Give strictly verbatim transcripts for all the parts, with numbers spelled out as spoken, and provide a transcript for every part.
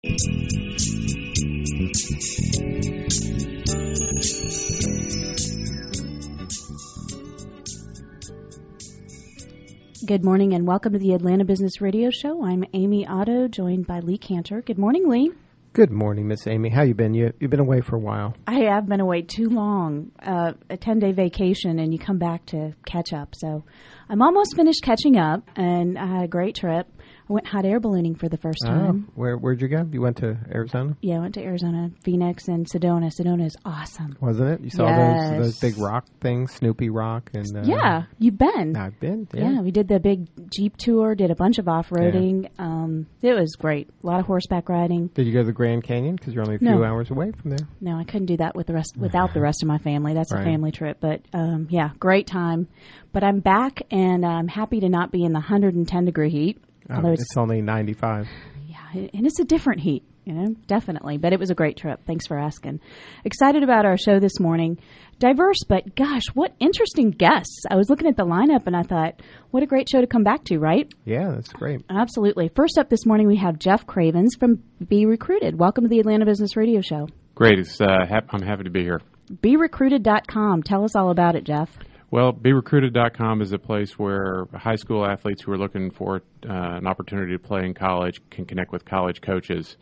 Good morning and welcome to the Atlanta Business Radio Show. I'm Amy Otto, joined by Lee Cantor. Good morning, Lee. Good morning, Miss Amy. How you been? You, you've been away for a while. I have been away too long, uh, a ten-day vacation, and you come back to catch up. So I'm almost finished catching up, and I had a great trip. I went hot air ballooning for the first time. Oh, where, where'd you go? You went to Arizona? Yeah, I went to Arizona, Phoenix, and Sedona. Sedona is awesome. Wasn't it? You saw yes. those those big rock things, Snoopy Rock? and uh, Yeah, you've been. I've been, yeah. Yeah, we did the big Jeep tour, did a bunch of off-roading. Yeah. Um, it was great. A lot of horseback riding. Did you go to the Grand Canyon? Because you're only a few no. hours away from there. No, I couldn't do that with the rest without the rest of my family. That's right. A family trip. But, um, yeah, great time. But I'm back, and I'm happy to not be in the one hundred ten degree heat. Um, it's, it's only ninety-five. Yeah, and it's a different heat, you know, definitely. But it was a great trip. Thanks for asking. Excited about our show this morning. Diverse, but gosh, what interesting guests. I was looking at the lineup and I thought, what a great show to come back to, right? Yeah, that's great. Absolutely. First up this morning, we have Jeff Cravens from Be Recruited. Welcome to the Atlanta Business Radio Show. Great. It's, uh, hap- I'm happy to be here. be recruited dot com. Tell us all about it, Jeff. Well, be recruited dot com is a place where high school athletes who are looking for uh, an opportunity to play in college can connect with college coaches.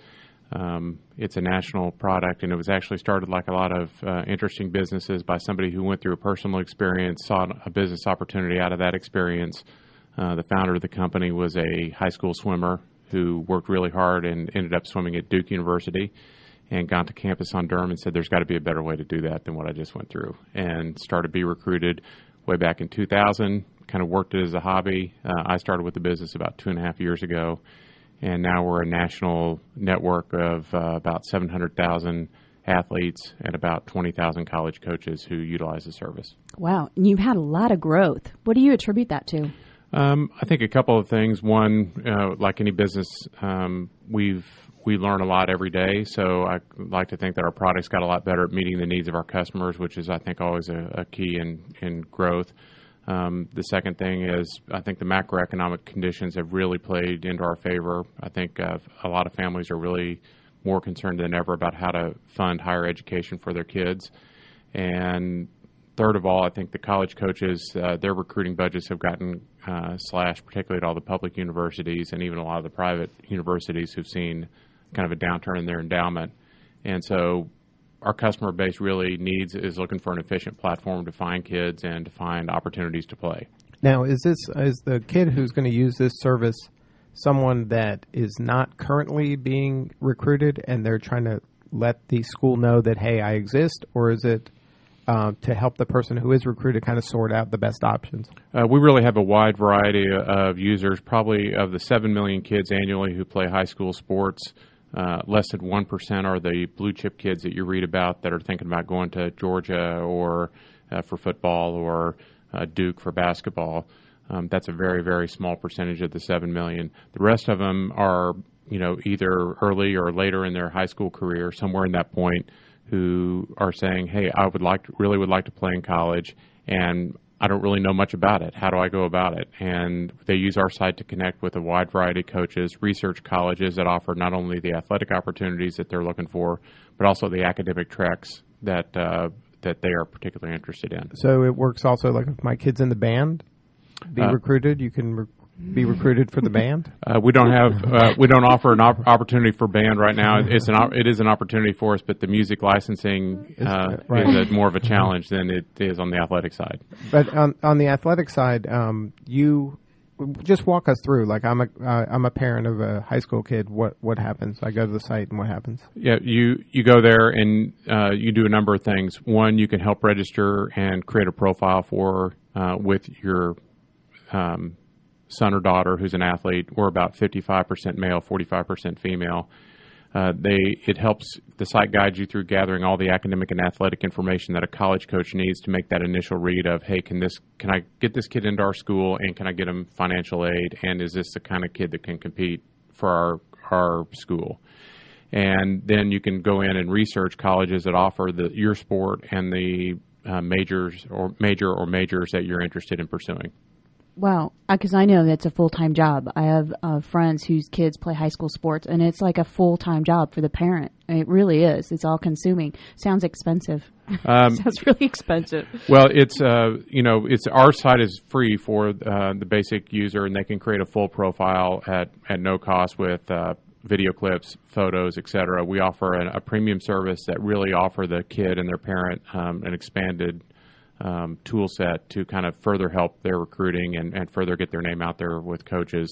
Um, it's a national product, and it was actually started like a lot of uh, interesting businesses by somebody who went through a personal experience, saw a business opportunity out of that experience. Uh, the founder of the company was a high school swimmer who worked really hard and ended up swimming at Duke University, and got to campus on Durham and said, there's got to be a better way to do that than what I just went through, and started Be Recruited way back in two thousand, kind of worked it as a hobby. Uh, I started with the business about two and a half years ago, and now we're a national network of uh, about seven hundred thousand athletes and about twenty thousand college coaches who utilize the service. Wow. And you've had a lot of growth. What do you attribute that to? Um, I think a couple of things. One, uh, like any business, um, we've we learn a lot every day. So I like to think that our products got a lot better at meeting the needs of our customers, which is, I think, always a, a key in, in growth. Um, the second thing is I think the macroeconomic conditions have really played into our favor. I think uh, a lot of families are really more concerned than ever about how to fund higher education for their kids. And third of all, I think the college coaches, uh, their recruiting budgets have gotten uh, slashed, particularly at all the public universities and even a lot of the private universities who've seen kind of a downturn in their endowment. And so our customer base really needs is looking for an efficient platform to find kids and to find opportunities to play. Now, is this is the kid who's going to use this service someone that is not currently being recruited and they're trying to let the school know that, hey, I exist, or is it uh, to help the person who is recruited kind of sort out the best options? Uh, we really have a wide variety of users. Probably of the seven million kids annually who play high school sports, Uh, less than one percent are the blue chip kids that you read about that are thinking about going to Georgia or uh, for football or uh, Duke for basketball. Um, that's a very, very small percentage of the seven million. The rest of them are, you know, either early or later in their high school career, somewhere in that point, who are saying, hey, I would like to, really would like to play in college, and I don't really know much about it. How do I go about it? And they use our site to connect with a wide variety of coaches, research colleges that offer not only the athletic opportunities that they're looking for, but also the academic tracks that uh, that they are particularly interested in. So it works also like if my kid's in the band, be uh, recruited, you can re- be recruited for the band? Uh, we don't have uh, we don't offer an op- opportunity for band right now. It's an op- it is an opportunity for us, but the music licensing uh, right. is a, more of a challenge than it is on the athletic side. But on on the athletic side, um, you just walk us through. Like I'm a uh, I'm a parent of a high school kid. What what happens? I go to the site, and what happens? Yeah, you you go there and uh, you do a number of things. One, you can help register and create a profile for uh, with your um, son or daughter who's an athlete. We're about fifty-five percent male, forty-five percent female. Uh, they it helps the site guide you through gathering all the academic and athletic information that a college coach needs to make that initial read of, hey, can this can I get this kid into our school, and can I get him financial aid, and is this the kind of kid that can compete for our our school? And then you can go in and research colleges that offer the your sport and the uh, majors or major or majors that you're interested in pursuing. Wow, because I know that's a full-time job. I have uh, friends whose kids play high school sports, and it's like a full-time job for the parent. It really is. It's all-consuming. Sounds expensive. Um, Sounds really expensive. Well, it's uh, you know, it's our site is free for uh, the basic user, and they can create a full profile at at no cost with uh, video clips, photos, et cetera. We offer a, a premium service that really offer the kid and their parent um, an expanded Um, tool set to kind of further help their recruiting and, and further get their name out there with coaches,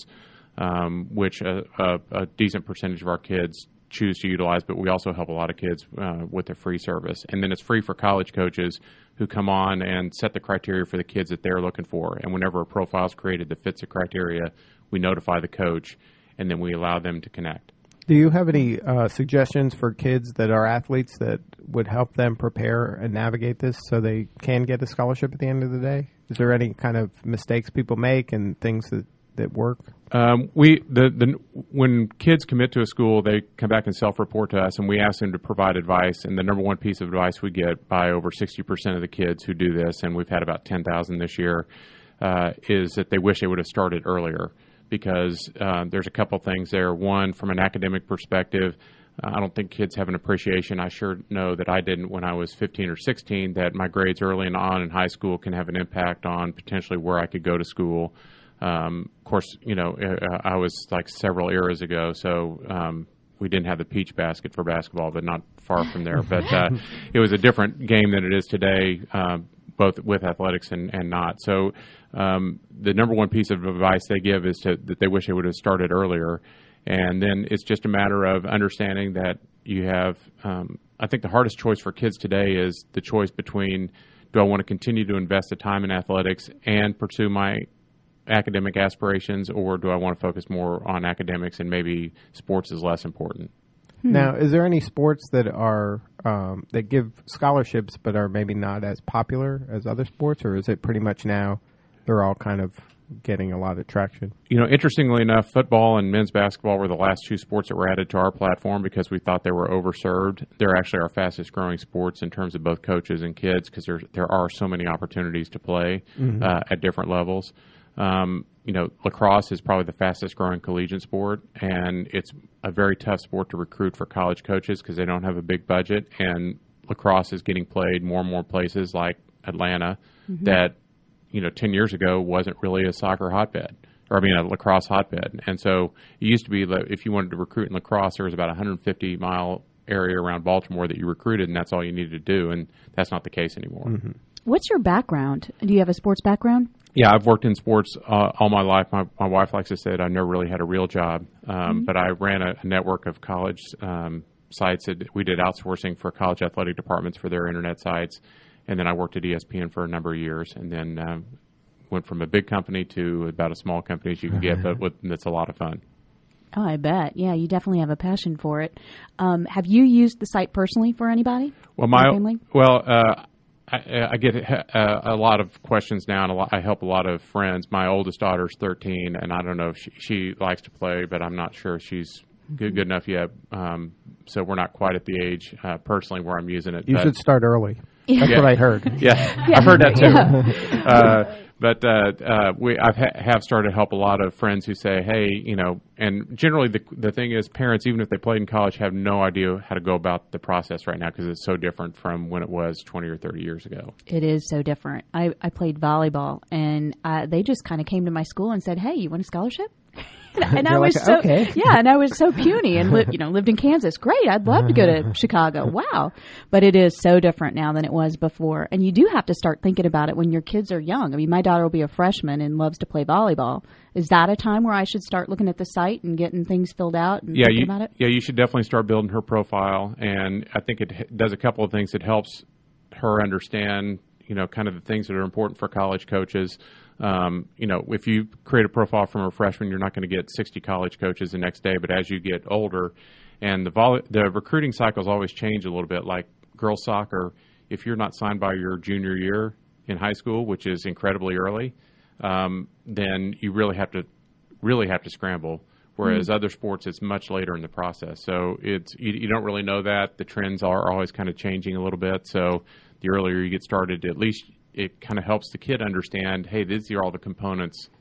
um, which a, a, a decent percentage of our kids choose to utilize, but we also help a lot of kids uh, with a free service. And then it's free for college coaches who come on and set the criteria for the kids that they're looking for. And whenever a profile is created that fits the criteria, we notify the coach, and then we allow them to connect. Do you have any uh, suggestions for kids that are athletes that would help them prepare and navigate this so they can get a scholarship at the end of the day? Is there any kind of mistakes people make and things that, that work? Um, we the, the when kids commit to a school, they come back and self-report to us, and we ask them to provide advice. And the number one piece of advice we get by over sixty percent of the kids who do this, and we've had about ten thousand this year, uh, is that they wish they would have started earlier. Because uh, there's a couple things there. One, from an academic perspective, uh, I don't think kids have an appreciation. I sure know that I didn't when I was fifteen or sixteen, that my grades early and on in high school can have an impact on potentially where I could go to school. Um, of course, you know, I was like several eras ago, so um, we didn't have the peach basket for basketball, but not far from there. But uh, it was a different game than it is today, uh, both with athletics and, and not. So um, the number one piece of advice they give is to, that they wish they would have started earlier. And then it's just a matter of understanding that you have, um, I think the hardest choice for kids today is the choice between, do I want to continue to invest the time in athletics and pursue my academic aspirations, or do I want to focus more on academics and maybe sports is less important? Hmm. Now, is there any sports that are um, that give scholarships but are maybe not as popular as other sports, or is it pretty much now they're all kind of getting a lot of traction? You know, interestingly enough, football and men's basketball were the last two sports that were added to our platform because we thought they were overserved. They're actually our fastest growing sports in terms of both coaches and kids because there there are so many opportunities to play mm-hmm. uh, at different levels. Um, you know, lacrosse is probably the fastest growing collegiate sport, and it's a very tough sport to recruit for college coaches because they don't have a big budget, and lacrosse is getting played more and more places like Atlanta mm-hmm. that, you know, ten years ago wasn't really a soccer hotbed, or I mean a lacrosse hotbed. And so it used to be that if you wanted to recruit in lacrosse, there was about a one hundred fifty mile area around Baltimore that you recruited, and that's all you needed to do, and that's not the case anymore. Mm-hmm. What's your background? Do you have a sports background? Yeah, I've worked in sports uh, all my life. My, my wife likes to say that I never really had a real job, um, mm-hmm. but I ran a, a network of college um, sites. That we did outsourcing for college athletic departments for their internet sites, and then I worked at E S P N for a number of years, and then um, went from a big company to about as small company as you can get, but with, that's a lot of fun. Oh, I bet. Yeah, you definitely have a passion for it. Um, have you used the site personally for anybody? Well, my family? well. Uh, I, I get a, a lot of questions now, and a lot, I help a lot of friends. My oldest daughter's thirteen, and I don't know if she, she likes to play, but I'm not sure she's good, good enough yet. Um, so we're not quite at the age, uh, personally, where I'm using it. You but, should start early. That's yeah. what I heard. Yeah, yeah. I've heard that too. Yeah. uh, but uh, uh, we I ha- have started to help a lot of friends who say, hey, you know, and generally the the thing is parents, even if they played in college, have no idea how to go about the process right now because it's so different from when it was twenty or thirty years ago. It is so different. I, I played volleyball, and uh, they just kind of came to my school and said, hey, you want a scholarship? And, and I was like, so okay. yeah, and I was so puny and li- you know lived in Kansas. Great, I'd love to go to Chicago. Wow, but it is so different now than it was before, and you do have to start thinking about it when your kids are young. I mean, my daughter will be a freshman and loves to play volleyball. Is that a time where I should start looking at the site and getting things filled out and yeah, thinking you, about it? Yeah, you should definitely start building her profile, and I think it h- does a couple of things. It helps her understand, you know, kind of the things that are important for college coaches. Um, you know, if you create a profile from a freshman, you're not going to get sixty college coaches the next day. But as you get older, and the vol- the recruiting cycles always change a little bit. Like girls soccer, if you're not signed by your junior year in high school, which is incredibly early, um, then you really have to really have to scramble. Whereas mm-hmm. other sports, it's much later in the process. So it's you, you don't really know that. The trends are always kind of changing a little bit. So the earlier you get started, at least it kind of helps the kid understand, hey, these are all the components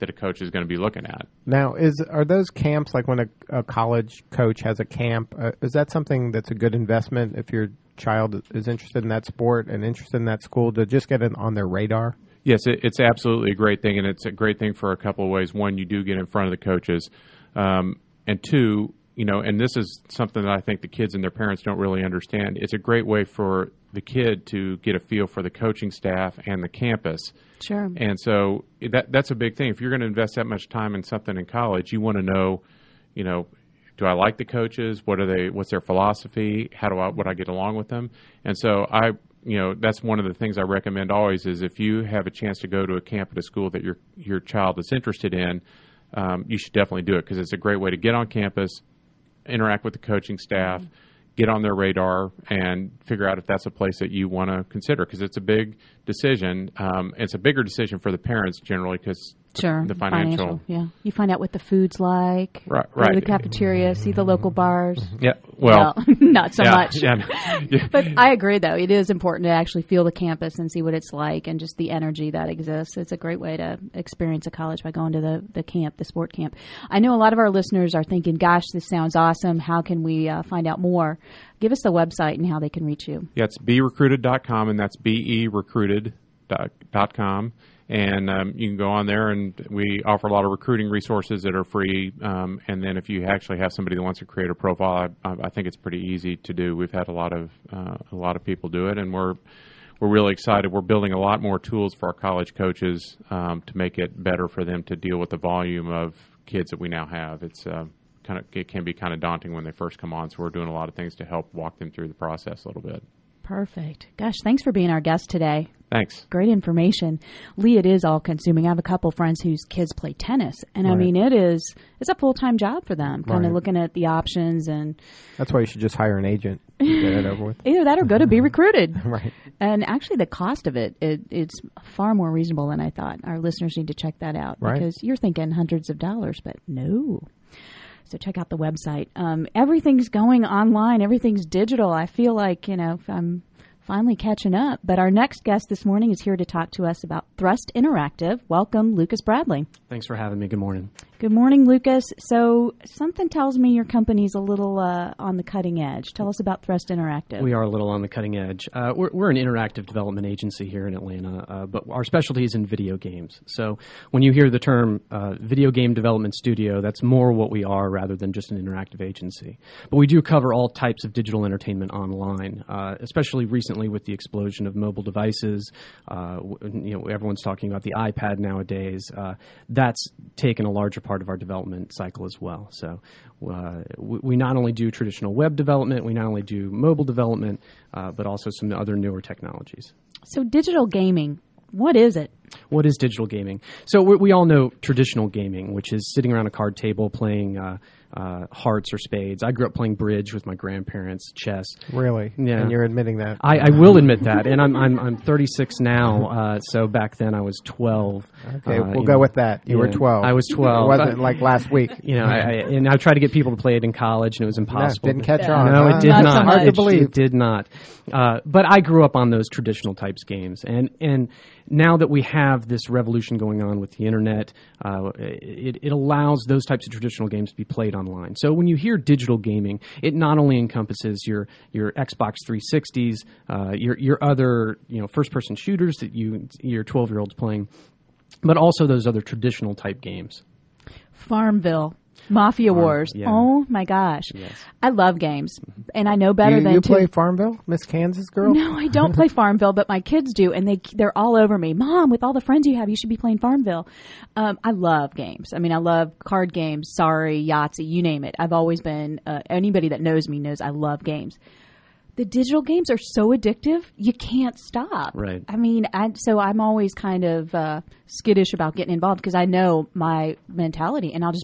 that a coach is going to be looking at. Now, is are those camps, like when a, a college coach has a camp, uh, is that something that's a good investment if your child is interested in that sport and interested in that school, to just get it on their radar? Yes, it, it's absolutely a great thing, and it's a great thing for a couple of ways. One, you do get in front of the coaches, um, and two, you know, and this is something that I think the kids and their parents don't really understand. It's a great way for the kid to get a feel for the coaching staff and the campus. Sure. And so that that's a big thing. If you're going to invest that much time in something in college, you want to know, you know, do I like the coaches? What are they? What's their philosophy? How do I would I get along with them? And so I, you know, that's one of the things I recommend always is if you have a chance to go to a camp at a school that your your child is interested in, um, you should definitely do it, because it's a great way to get on campus, interact with the coaching staff, mm-hmm. get on their radar, and figure out if that's a place that you want to consider, because it's a big decision. Um, it's a bigger decision for the parents generally, because sure, the, the financial. financial. Yeah, you find out what the food's like. Right, go right. to the cafeteria, see the local bars. Yeah, well, well not so yeah, much. Yeah, yeah. But I agree, though. It is important to actually feel the campus and see what it's like and just the energy that exists. It's a great way to experience a college by going to the, the camp, the sport camp. I know a lot of our listeners are thinking, gosh, this sounds awesome. How can we uh, find out more? Give us the website and how they can reach you. Yeah, it's be recruited dot com, and that's B E recruited dot com. And um, you can go on there, and we offer a lot of recruiting resources that are free. Um, and then if you actually have somebody that wants to create a profile, I, I think it's pretty easy to do. We've had a lot of uh, a lot of people do it, and we're we're really excited. We're building a lot more tools for our college coaches um, to make it better for them to deal with the volume of kids that we now have. It's uh, kind of it can be kind of daunting when they first come on, so we're doing a lot of things to help walk them through the process a little bit. Perfect. Gosh, thanks for being our guest today. Thanks. Great information. Lee, it is all consuming. I have a couple friends whose kids play tennis, and right. I mean, it is, it's a full-time job for them, kind of right. looking at the options. And that's why you should just hire an agent to get it over with. Either that or go to Be Recruited. Right. And actually the cost of it, it, it's far more reasonable than I thought. Our listeners need to check that out, right. because you're thinking hundreds of dollars, but no. So check out the website. Um, everything's going online. Everything's digital. I feel like, you know, I'm finally catching up. But our next guest this morning is here to talk to us about Thrust Interactive. Welcome, Lucas Bradley. Thanks for having me. Good morning. Good morning, Lucas. So something tells me your company's a little uh, on the cutting edge. Tell us about Thrust Interactive. We are a little on the cutting edge. Uh, we're, we're an interactive development agency here in Atlanta, uh, but our specialty is in video games. So when you hear the term uh, video game development studio, that's more what we are rather than just an interactive agency. But we do cover all types of digital entertainment online, uh, especially recently with the explosion of mobile devices. Uh, you know, everyone's talking about the iPad nowadays. Uh, that's taken a larger part of our development cycle as well. So uh, we, we not only do traditional web development, we not only do mobile development, uh, but also some other newer technologies. So digital gaming, what is it? What is digital gaming? So we, we all know traditional gaming, which is sitting around a card table playing uh, uh, hearts or spades. I grew up playing bridge with my grandparents, chess. Really? Yeah. And you're admitting that? I, I will admit that, and I'm I'm I'm thirty-six now. Uh, so back then I was twelve. Okay, uh, we'll go know, with that. You yeah, were twelve. I was twelve. It wasn't like last week. You know, I, I, and I tried to get people to play it in college, and it was impossible. No, didn't catch on. No, it did not. not. So Hard to It, believe. it did not. Uh, but I grew up on those traditional types games, and and now that we have this revolution going on with the internet, uh, it, it allows those types of traditional games to be played online. So when you hear digital gaming, it not only encompasses your your Xbox three sixties, uh, your your other you know first person shooters that you your twelve year olds playing, but also those other traditional type games. Farmville. Mafia Farm, Wars. yeah. Oh, my gosh. Yes. I love games, and I know better you, than you to... play Farmville, Miss Kansas girl? No, I don't play Farmville, but my kids do, and they, they're all over me. Mom, with all the friends you have, you should be playing Farmville. Um, I love games. I mean, I love card games, Sorry, Yahtzee, you name it. I've always been... Uh, anybody that knows me knows I love games. The digital games are so addictive, you can't stop. Right. I mean, I, so I'm always kind of uh, skittish about getting involved because I know my mentality, and I'll just be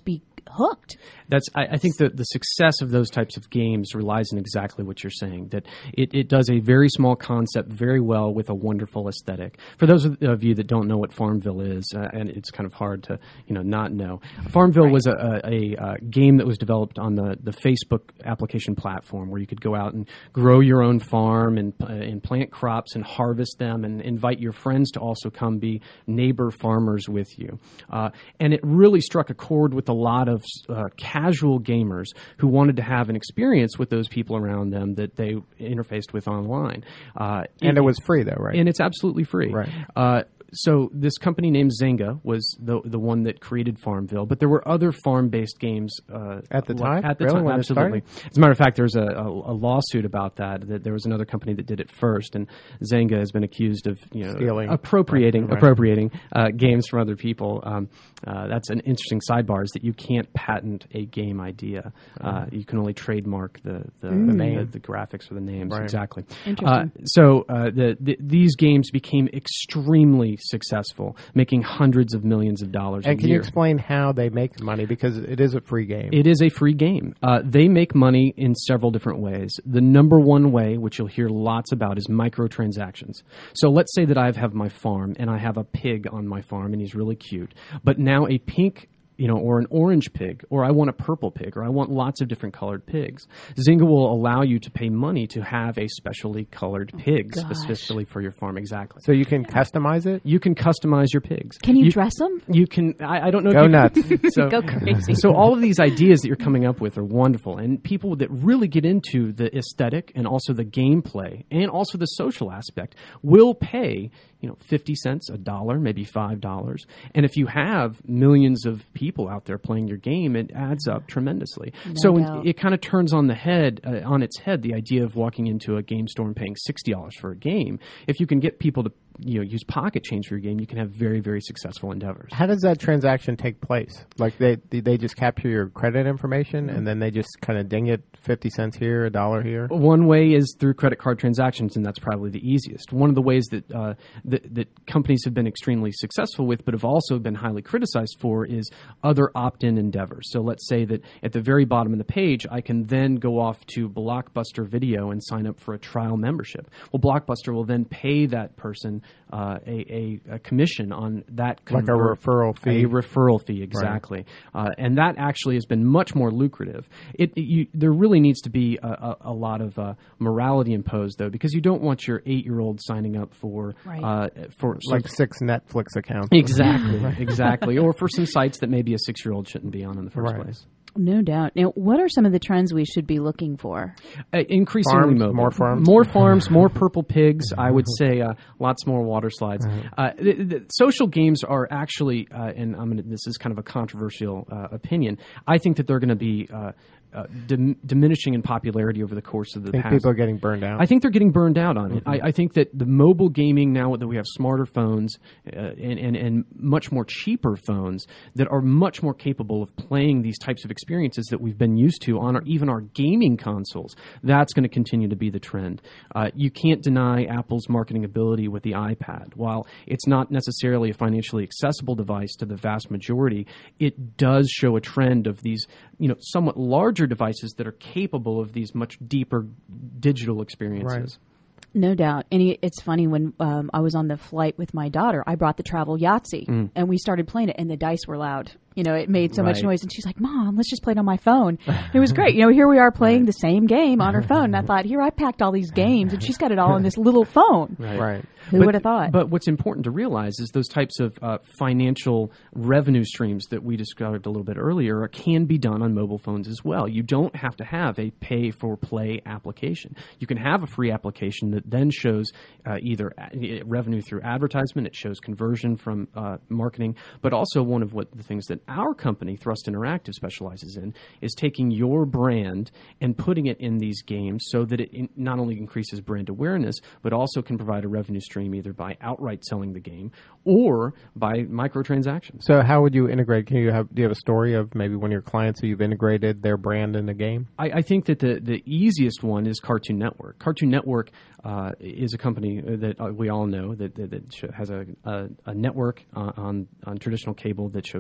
hooked. That's. I, I think that the success of those types of games relies in exactly what you're saying. That it, it does a very small concept very well with a wonderful aesthetic. For those of you that don't know what Farmville is, uh, and it's kind of hard to you know not know, Farmville right. was a, a, a game that was developed on the, the Facebook application platform, where you could go out and grow your own farm and uh, and plant crops and harvest them, and invite your friends to also come be neighbor farmers with you. Uh, and it really struck a chord with a lot of uh, casual gamers who wanted to have an experience with those people around them that they interfaced with online. Uh, and it, it was free, though, right? And it's absolutely free. Right. Uh, so this company named Zynga was the the one that created Farmville, but there were other farm-based games uh, at the time. At the really? time, When absolutely. As a matter of fact, there was a, a, a lawsuit about that. That there was another company that did it first, and Zynga has been accused of you know Stealing. appropriating Right. appropriating uh, games from other people. Um, uh, that's an interesting sidebar: is that you can't patent a game idea. Uh, you can only trademark the the, Mm. the, name. the, the graphics or the names. Right. Exactly. Interesting. Uh, so uh, the, the these games became extremely successful, making hundreds of millions of dollars And a can year. you explain how they make money? Because it is a free game. It is a free game. Uh, they make money in several different ways. The number one way, which you'll hear lots about, is microtransactions. So let's say that I have my farm, and I have a pig on my farm, and he's really cute. But now a pink you know, or an orange pig, or I want a purple pig, or I want lots of different colored pigs. Zynga will allow you to pay money to have a specially colored pig Gosh. specifically for your farm. Exactly. So you can customize it? You can customize your pigs. Can you, dress them? You can. I, I don't know. Go if you nuts. so, Go crazy. So all of these ideas that you're coming up with are wonderful, and people that really get into the aesthetic and also the gameplay and also the social aspect will pay, you know, fifty cents, a dollar, maybe five dollars. And if you have millions of people out there playing your game, it adds up tremendously. No so doubt. it, it kind of turns on the head, uh, on its head, the idea of walking into a game store and paying sixty dollars for a game. If you can get people to, you know, use pocket change for your game, you can have very, very successful endeavors. How does that transaction take place? Like they they just capture your credit information and then they just kind of ding it fifty cents here, a dollar here? One way is through credit card transactions, and that's probably the easiest. One of the ways that, uh, that that companies have been extremely successful with, but have also been highly criticized for, is other opt-in endeavors. So let's say that at the very bottom of the page, I can then go off to Blockbuster Video and sign up for a trial membership. Well, Blockbuster will then pay that person uh, a, a, a commission on that Like a convert- referral fee? A referral fee, exactly. Uh, and that actually has been much more lucrative. It, it you, there really needs to be a, a, a lot of uh, morality imposed, though, because you don't want your eight-year-old signing up for Right. uh, for Like six Netflix accounts. exactly, exactly, or for some sites that maybe a six-year-old shouldn't be on in the first Right. place. No doubt. Now, what are some of the trends we should be looking for? Uh, increasingly Farms, mobile. more farms? More farms, more purple pigs. I would say uh, lots more water slides. Uh, the, the social games are actually, uh, and I'm gonna, this is kind of a controversial uh, opinion, I think that they're going to be uh, uh, dim- diminishing in popularity over the course of the I think past. people are getting burned out. I think they're getting burned out on it. I, I think that the mobile gaming, now that we have smarter phones uh, and, and, and much more cheaper phones that are much more capable of playing these types of experiences that we've been used to on our, even our gaming consoles, that's going to continue to be the trend. Uh, you can't deny Apple's marketing ability with the iPad. While it's not necessarily a financially accessible device to the vast majority, it does show a trend of these, you know, somewhat larger devices that are capable of these much deeper digital experiences. No doubt. And it- it's funny, when um, I was on the flight with my daughter, I brought the travel Yahtzee and we started playing it, and the dice were loud. You know, it made so much Right. noise, and she's like, "Mom, let's just play it on my phone." It was great. You know, here we are playing the same game on her phone. And I thought, here, I packed all these games, and she's got it all on this little phone. Right. Who But- would have thought? But what's important to realize is those types of uh, financial revenue streams that we described a little bit earlier can be done on mobile phones as well. You don't have to have a pay-for-play application. You can have a free application that then shows uh, either a- revenue through advertisement, it shows conversion from uh, marketing, but also one of what the things that our company, Thrust Interactive, specializes in is taking your brand and putting it in these games so that it in, not only increases brand awareness, but also can provide a revenue stream either by outright selling the game or by microtransactions. So how would you integrate? Can you have? Do you have a story of maybe one of your clients who you've integrated their brand in the game? I, I think that the, the easiest one is Cartoon Network. Cartoon Network uh, is a company that uh, we all know that, that, that sh- has a, a, a network uh, on on traditional cable that shows cartoons.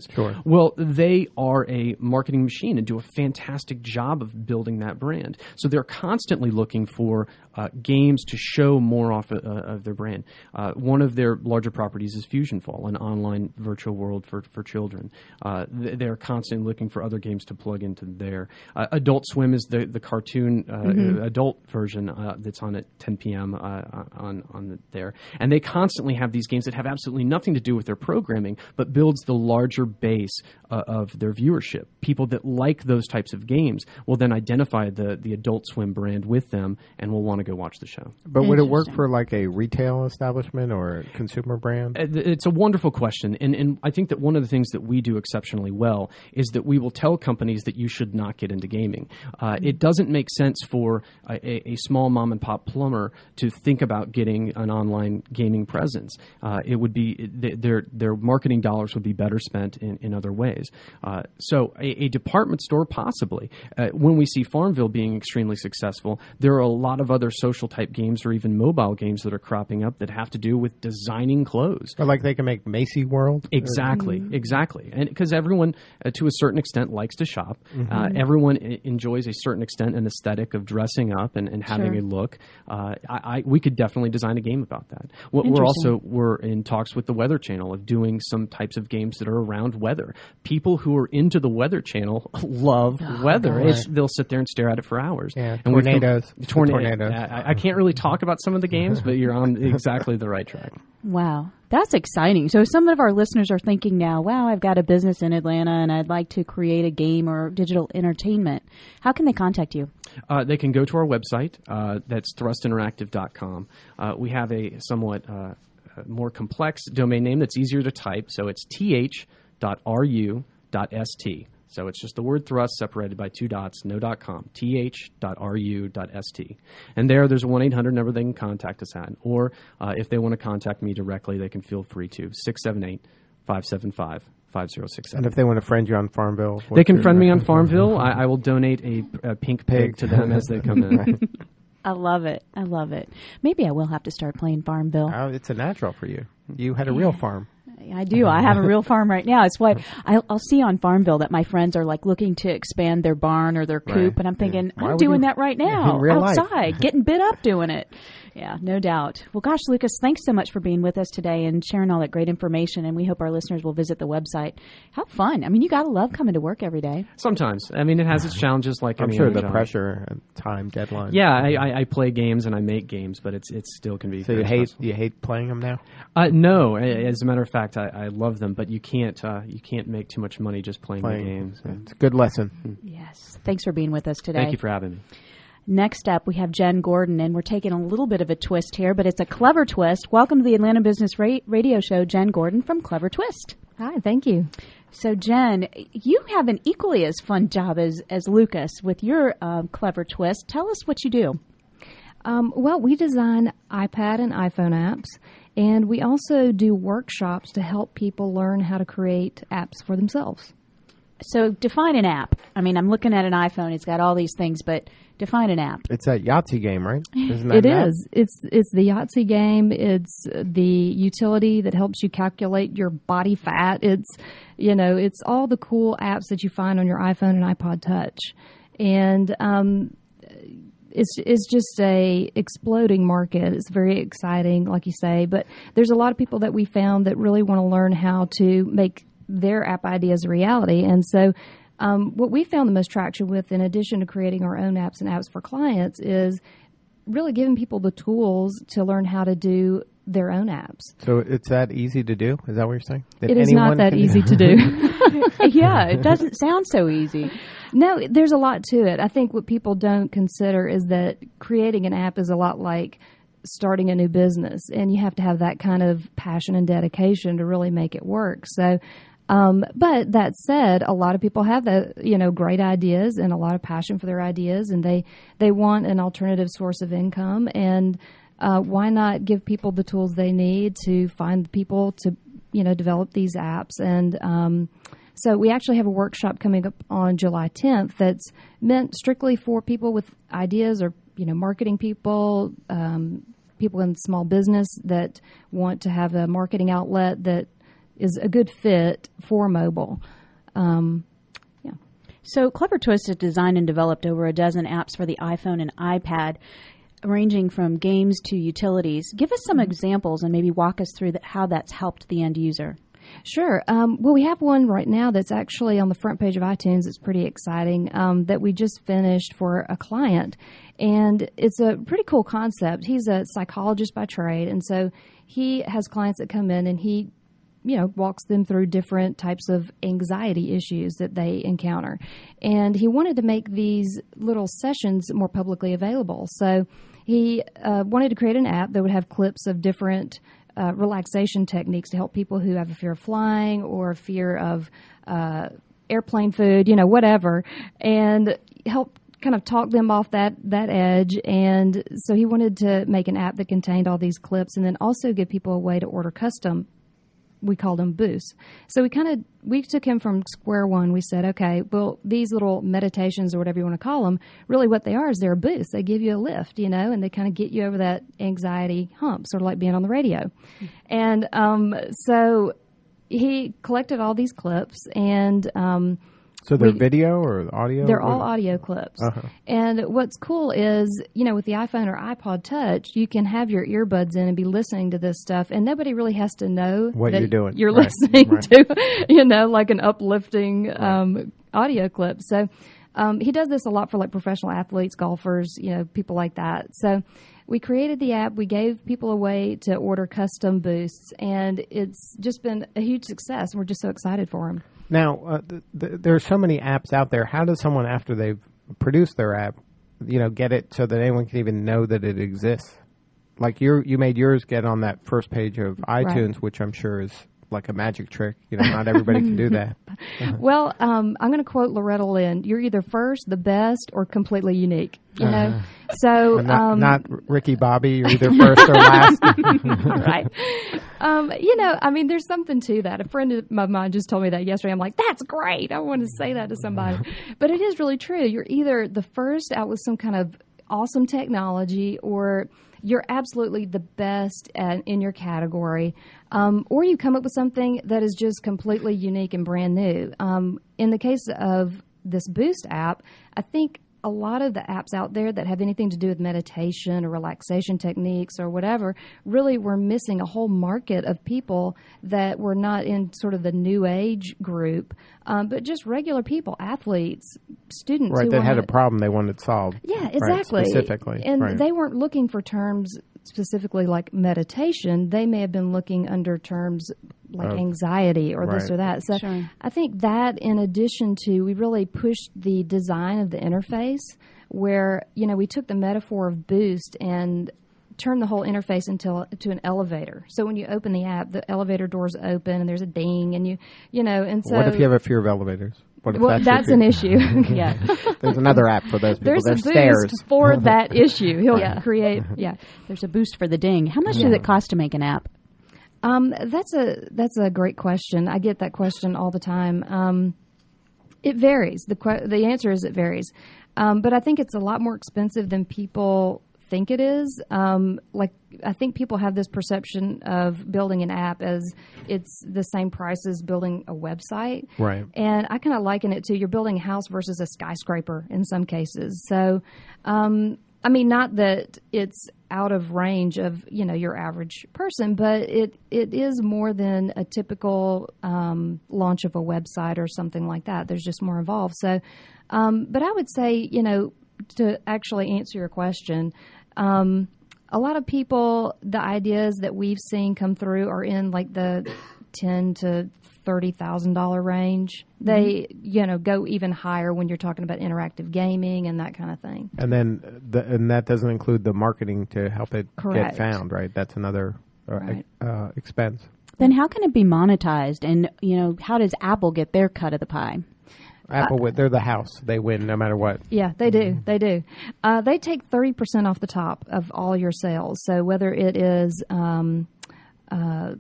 experience. Sure. Well, they are a marketing machine and do a fantastic job of building that brand. So they're constantly looking for uh, games to show more off uh, of their brand. Uh, one of their larger properties is Fusionfall, an online virtual world for, for children. Uh, they're constantly looking for other games to plug into there. Uh, Adult Swim is the, the cartoon uh, mm-hmm. adult version uh, that's on at ten p.m. Uh, on, on the, there. And they constantly have these games that have absolutely nothing to do with their programming, but builds the larger base uh, of their viewership. People that like those types of games will then identify the, the Adult Swim brand with them and will want to go watch the show. But would it work for like a retail establishment or a consumer brand? It's a wonderful question. And, and I think that one of the things that we do exceptionally well is that we will tell companies that you should not get into gaming. Uh, it doesn't make sense for a, a small mom and pop plumber to think about getting an online gaming presence. Uh, it would be their their marketing dollars would be better spent in, in other ways. Uh, so a, a department store possibly. Uh, when we see Farmville being extremely successful, there are a lot of other social type games or even mobile games that are cropping up that have to do with designing clothes. Or like they can make Macy World? Exactly, mm-hmm. exactly. And because everyone, uh, to a certain extent, likes to shop. Mm-hmm. Uh, everyone I- enjoys a certain extent an aesthetic of dressing up and, and having sure. a look. Uh, I, I, we could definitely design a game about that. What we're also we're in talks with the Weather Channel of doing some types of games that are around weather. People who are into the Weather Channel love oh, weather. It's, they'll sit there and stare at it for hours. Yeah, and tornadoes. Come, torna- tornadoes. I, I can't really talk about some of the games, but you're on exactly the right track. Wow. That's exciting. So some of our listeners are thinking now, wow, I've got a business in Atlanta and I'd like to create a game or digital entertainment. How can they contact you? Uh, they can go to our website. Uh, that's thrust interactive dot com. Uh, we have a somewhat uh, more complex domain name that's easier to type. So it's t h dot r u dot s t. So it's just the word thrust separated by two dots, no dot com, t h dot r u dot s t. And there, there's a one eight hundred number they can contact us at. Or uh, if they want to contact me directly, they can feel free to, six seven eight, five seven five, five zero six seven. And if they want to friend you on Farmville? They can friend me on Farmville. I, I will donate a, a pink pig, pig to them as they come in. I love it. I love it. Maybe I will have to start playing Farmville. Oh, it's a natural for you. You had a real farm. I do. I have a real farm right now. It's why I'll, I'll see on Farmville that my friends are like looking to expand their barn or their coop, right. and I'm thinking, yeah. I'm doing you, that right now outside, getting bit up doing it. Yeah, no doubt. Well, gosh, Lucas, thanks so much for being with us today and sharing all that great information. And we hope our listeners will visit the website. How fun. I mean, you got to love coming to work every day. Sometimes. I mean, it has its challenges like I'm any sure other the job. pressure, time, deadline. Yeah, I, I, I play games and I make games, but it's it still can be So you hate, stressful. you hate playing them now? Uh, no. As a matter of fact, I, I love them, but you can't uh, you can't make too much money just playing, playing. the games. Yeah. It's a good lesson. Yes. Thanks for being with us today. Thank you for having me. Next up, we have Jen Gordon, and we're taking a little bit of a twist here, but it's a clever twist. Welcome to the Atlanta Business Ra- Radio Show, Jen Gordon from Clever Twist. Hi, thank you. So, Jen, you have an equally as fun job as, as Lucas with your um, Clever Twist. Tell us what you do. Um, well, we design iPad and iPhone apps, and we also do workshops to help people learn how to create apps for themselves. So define an app. I mean, I'm looking at an iPhone. It's got all these things, but define an app. It's that Yahtzee game, right? Isn't that It an is. app? It's it's the Yahtzee game. It's the utility that helps you calculate your body fat. It's, you know, it's all the cool apps that you find on your iPhone and iPod Touch. And um, it's it's just a exploding market. It's very exciting, like you say. But there's a lot of people that we found that really want to learn how to make their app ideas a reality. And so um, what we found the most traction with, in addition to creating our own apps and apps for clients, is really giving people the tools to learn how to do their own apps. So it's that easy to do? Is that what you're saying? That it is not that easy to do. Yeah, it doesn't sound so easy. No, there's a lot to it. I think what people don't consider is that creating an app is a lot like starting a new business, and you have to have that kind of passion and dedication to really make it work. So, um, but that said, a lot of people have that, you know, great ideas and a lot of passion for their ideas, and they, they want an alternative source of income. And uh, why not give people the tools they need to find people to, you know, develop these apps? And um, so we actually have a workshop coming up on July tenth that's meant strictly for people with ideas, or, you know, marketing people, um, people in small business that want to have a marketing outlet that is a good fit for mobile. Um, yeah. So Clever Twist has designed and developed over a dozen apps for the iPhone and iPad, ranging from games to utilities. Give us some examples and maybe walk us through the, how that's helped the end user. Sure. Um, well, we have one right now that's actually on the front page of iTunes. It's pretty exciting um, that we just finished for a client. And it's a pretty cool concept. He's a psychologist by trade. And so he has clients that come in and he, you know, walks them through different types of anxiety issues that they encounter. And he wanted to make these little sessions more publicly available. So he uh, wanted to create an app that would have clips of different Uh, relaxation techniques to help people who have a fear of flying or a fear of uh, airplane food, you know, whatever, and help kind of talk them off that, that edge. And so he wanted to make an app that contained all these clips and then also give people a way to order custom. We called them boosts. So we kind of, we took him from square one. We said, okay, well, these little meditations or whatever you want to call them, really what they are is they're a boost. They give you a lift, you know, and they kind of get you over that anxiety hump, sort of like being on the radio. Mm-hmm. And um, so he collected all these clips and um, So they're we, video or audio? They're all audio clips. Uh-huh. And what's cool is, you know, with the iPhone or iPod Touch, you can have your earbuds in and be listening to this stuff, and nobody really has to know what that you're doing. You're right. listening right. to, you know, like an uplifting right. um, audio clip. So um, he does this a lot for like professional athletes, golfers, you know, people like that. So we created the app. We gave people a way to order custom boosts, and it's just been a huge success. We're just so excited for them. Now, uh, th- th- there are so many apps out there. How does someone, after they've produced their app, you know, get it so that anyone can even know that it exists? Like you, you made yours get on that first page of iTunes, right. which I'm sure is like a magic trick. You know, not everybody can do that. Uh-huh. Well, um, I'm going to quote Loretta Lynn. You're either first, the best, or completely unique. You uh-huh. know, so not, um, not Ricky Bobby. You're either first or last. Right. Um, you know, I mean, there's something to that. A friend of mine just told me that yesterday. I'm like, that's great. I want to say that to somebody. But it is really true. You're either the first out with some kind of awesome technology, or you're absolutely the best at, in your category, um, or you come up with something that is just completely unique and brand new. Um, in the case of this Boost app, I think a lot of the apps out there that have anything to do with meditation or relaxation techniques or whatever, really were missing a whole market of people that were not in sort of the new age group, um, but just regular people, athletes, students. Right, who that wanted, had a problem they wanted solved. Yeah, exactly. Right, specifically. And right. they weren't looking for terms specifically like meditation. They may have been looking under terms like of, anxiety or right. this or that. So sure. I think that, in addition to, we really pushed the design of the interface where, you know, we took the metaphor of Boost and turned the whole interface into to an elevator. So when you open the app, the elevator doors open and there's a ding, and you, you know, and so. What if you have a fear of elevators? What if well, that's, that's an issue. Yeah. There's another app for those people. There's, There's a stairs. boost for that issue. He'll Yeah. create, yeah. There's a boost for the ding. How much Yeah. does it cost to make an app? Um, that's a that's a great question. I get that question all the time. Um, it varies. The que- the answer is it varies, um, but I think it's a lot more expensive than people think it is. Um, like I think people have this perception of building an app as it's the same price as building a website, Right. and I kind of liken it to you're building a house versus a skyscraper in some cases. So, um, I mean, not that it's out of range of, you know, your average person, but it, it is more than a typical um, launch of a website or something like that. There's just more involved. So, um, but I would say, you know, to actually answer your question, um, a lot of people, the ideas that we've seen come through are in like the ten to thirty thousand dollar range. They, you know, go even higher when you're talking about interactive gaming and that kind of thing. And then, the, and that doesn't include the marketing to help it Correct. get found, right? That's another uh, Right. uh, expense. Then how can it be monetized? And, you know, how does Apple get their cut of the pie? Apple, uh, they're the house. They win no matter what. Yeah, they do. They do. Uh, they take thirty percent off the top of all your sales. So whether it is um, uh,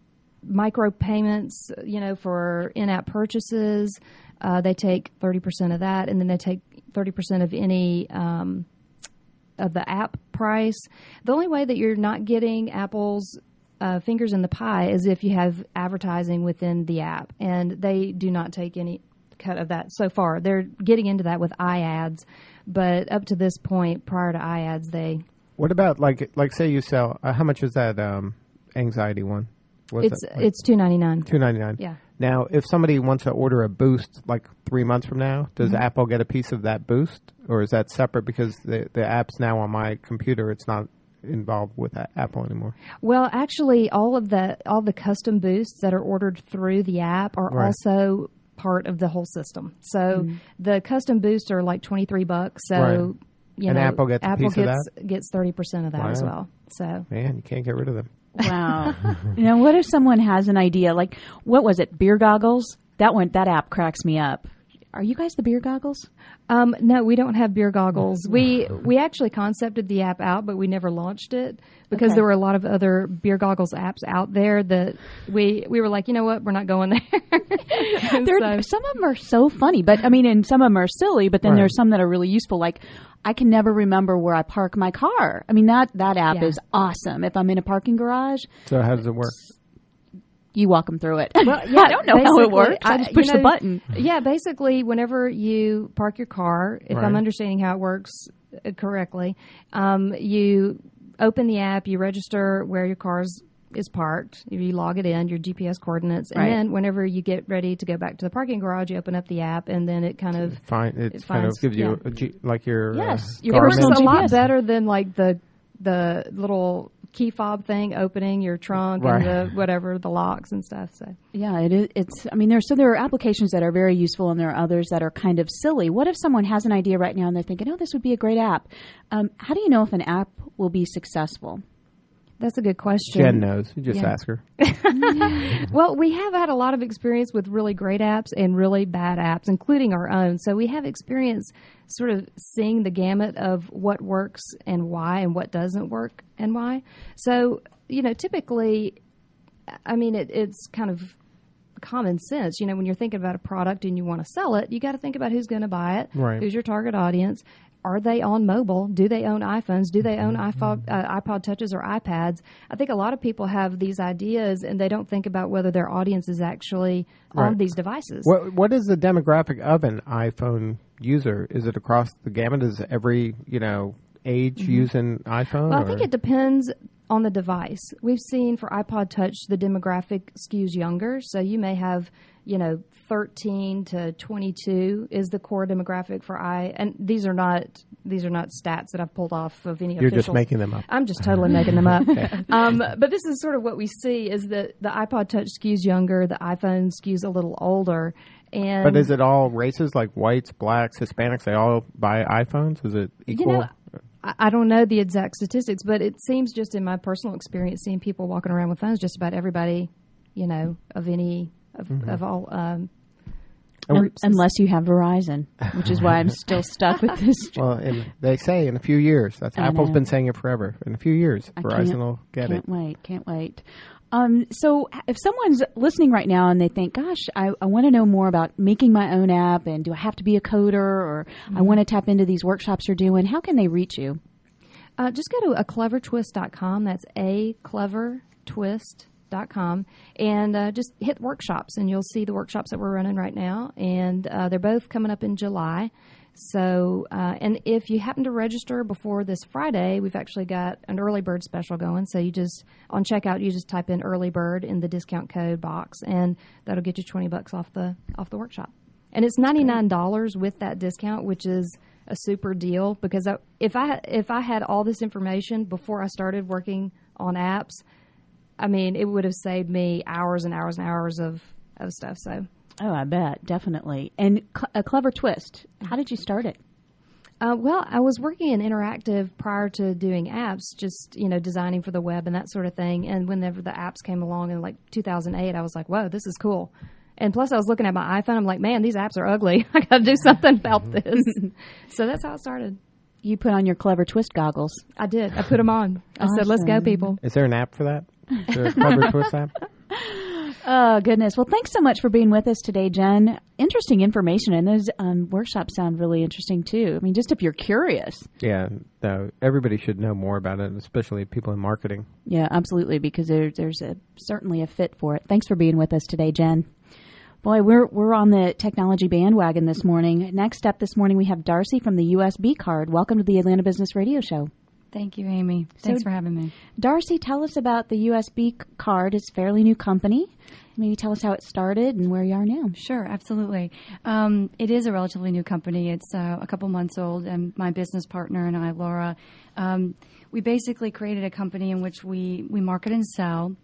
micro payments, you know, for in-app purchases, uh, they take thirty percent of that, and then they take thirty percent of any um, of the app price. The only way that you're not getting Apple's uh, fingers in the pie is if you have advertising within the app, and they do not take any cut of that so far. They're getting into that with iAds, but up to this point, prior to iAds, they. What about like like say you sell? Uh, how much is that um, anxiety one? What's it's that, like it's two ninety nine. Two ninety nine. Yeah. Now, if somebody wants to order a Boost like three months from now, does Mm-hmm. Apple get a piece of that Boost, or is that separate because the the app's now on my computer? It's not involved with a- Apple anymore. Well, actually, all of the all the custom boosts that are ordered through the app are Right. also part of the whole system. So Mm-hmm. the custom boosts are like twenty three bucks. So Right. you And know, Apple gets a Apple piece of gets gets thirty percent of that as Wow. well. So Man, you can't get rid of them. Wow. You know, what if someone has an idea? Like, what was it? Beer goggles? That one, that app cracks me up. Are you guys the beer goggles? um, no, we don't have beer goggles. we we actually concepted the app out, but we never launched it because Okay. there were a lot of other beer goggles apps out there that we we were like, you know what, we're not going there. And They're, so- some of them are so funny, but I mean, and some of them are silly, but then Right. there's some that are really useful. Like, I can never remember where I park my car. I mean, that, that app Yeah. is awesome. If I'm in a parking garage, So how does it work? you walk them through it. Well, yeah, I don't know how it basically, works. I just you push know, the button. Yeah, basically, whenever you park your car, if Right. I'm understanding how it works uh, correctly, um, you open the app, you register where your car is, is parked, you log it in, your G P S coordinates, and Right. then whenever you get ready to go back to the parking garage, you open up the app, and then it kind of Fine. It, It kind of finds- gives you yeah. a G, like your Yes, uh, your it Garmin. works personal a G P lot S. better than like the the little key fob thing opening your trunk Right. and the whatever the locks and stuff. So Yeah, it is. It's. I mean, there's so there are applications that are very useful, and there are others that are kind of silly. What if someone has an idea right now and they're thinking, "Oh, this would be a great app." Um, how do you know if an app will be successful? that's a good question. Jen knows. You just Yeah. ask her. Well, we have had a lot of experience with really great apps and really bad apps, including our own. So we have experience sort of seeing the gamut of what works and why and what doesn't work and why. So, you know, typically, I mean, it, it's kind of common sense. You know, when you're thinking about a product and you want to sell it, you got to think about who's going to buy it, Right. who's your target audience. Are they on mobile? Do they own iPhones? Do they own iPod, uh, iPod Touches or iPads? I think a lot of people have these ideas and they don't think about whether their audience is actually on Right. these devices. What What is the demographic of an iPhone user? Is it across the gamut? Is every you know age using iPhone? Well, I or- think it depends on the device. We've seen for iPod Touch, the demographic skews younger. So you may have, you know, thirteen to twenty-two is the core demographic for i. And these are not these are not stats that I've pulled off of any You're official. just making them up. I'm just totally making them up. Um, but this is sort of what we see is that the iPod Touch skews younger, the iPhone skews a little older. And But is it all races like whites, blacks, Hispanics? They all buy iPhones? Is it equal? You know, I, I don't know the exact statistics, but it seems just in my personal experience, seeing people walking around with phones, just about everybody, you know, of any of, of all. Um, Oh, Un- unless you have Verizon, which is why I'm still stuck with this. well, and they say in a few years. That's I Apple's know. been saying it forever. In a few years, I Verizon can't- will get can't it. wait, can't wait. Um, so if someone's listening right now and they think, gosh, I, I want to know more about making my own app, and do I have to be a coder, or I want to tap into these workshops you're doing, how can they reach you? uh, just go to a clever twist dot com. That's a clever twist dot com, and uh, just hit workshops, and you'll see the workshops that we're running right now, and uh, they're both coming up in July. So, uh, and if you happen to register before this Friday, we've actually got an early bird special going. So you just, on checkout, you just type in early bird in the discount code box, and that'll get you twenty bucks off the off the workshop. And it's ninety-nine dollars with that discount, which is a super deal, because I, if I if I had all this information before I started working on apps, I mean, it would have saved me hours and hours and hours of, of stuff. So. Oh, I bet, definitely. And cl- a clever twist. How did you start it? Uh, well, I was working in interactive prior to doing apps, just, you know, designing for the web and that sort of thing. And whenever the apps came along in like two thousand eight, I was like, whoa, this is cool. And plus I was looking at my iPhone. I'm like, man, these apps are ugly. I got to do something about this. So that's how it started. You put on your clever twist goggles. I did. I put them on. I said, let's go, Awesome. people. Is there an app for that? Is there a Clever Twist app? Oh, goodness. Well, thanks so much for being with us today, Jen. interesting information, and those um, workshops sound really interesting too. I mean, just if you're curious. Yeah, no, everybody should know more about it, especially people in marketing. Yeah, absolutely, because there, there's a, certainly a fit for it. Thanks for being with us today, Jen. Boy, we're we're on the technology bandwagon this morning. Next up this morning, we have Darcy from the U S B Card. Welcome to the Atlanta Business Radio Show. Thank you, Amy. Thanks So, for having me. Darcy, tell us about the U S B Card. It's a fairly new company. Maybe tell us how it started and where you are now. Sure, absolutely. Um, it is a relatively new company. It's uh, a couple months old, and my business partner and I, Laura, um, we basically created a company in which we, we market and sell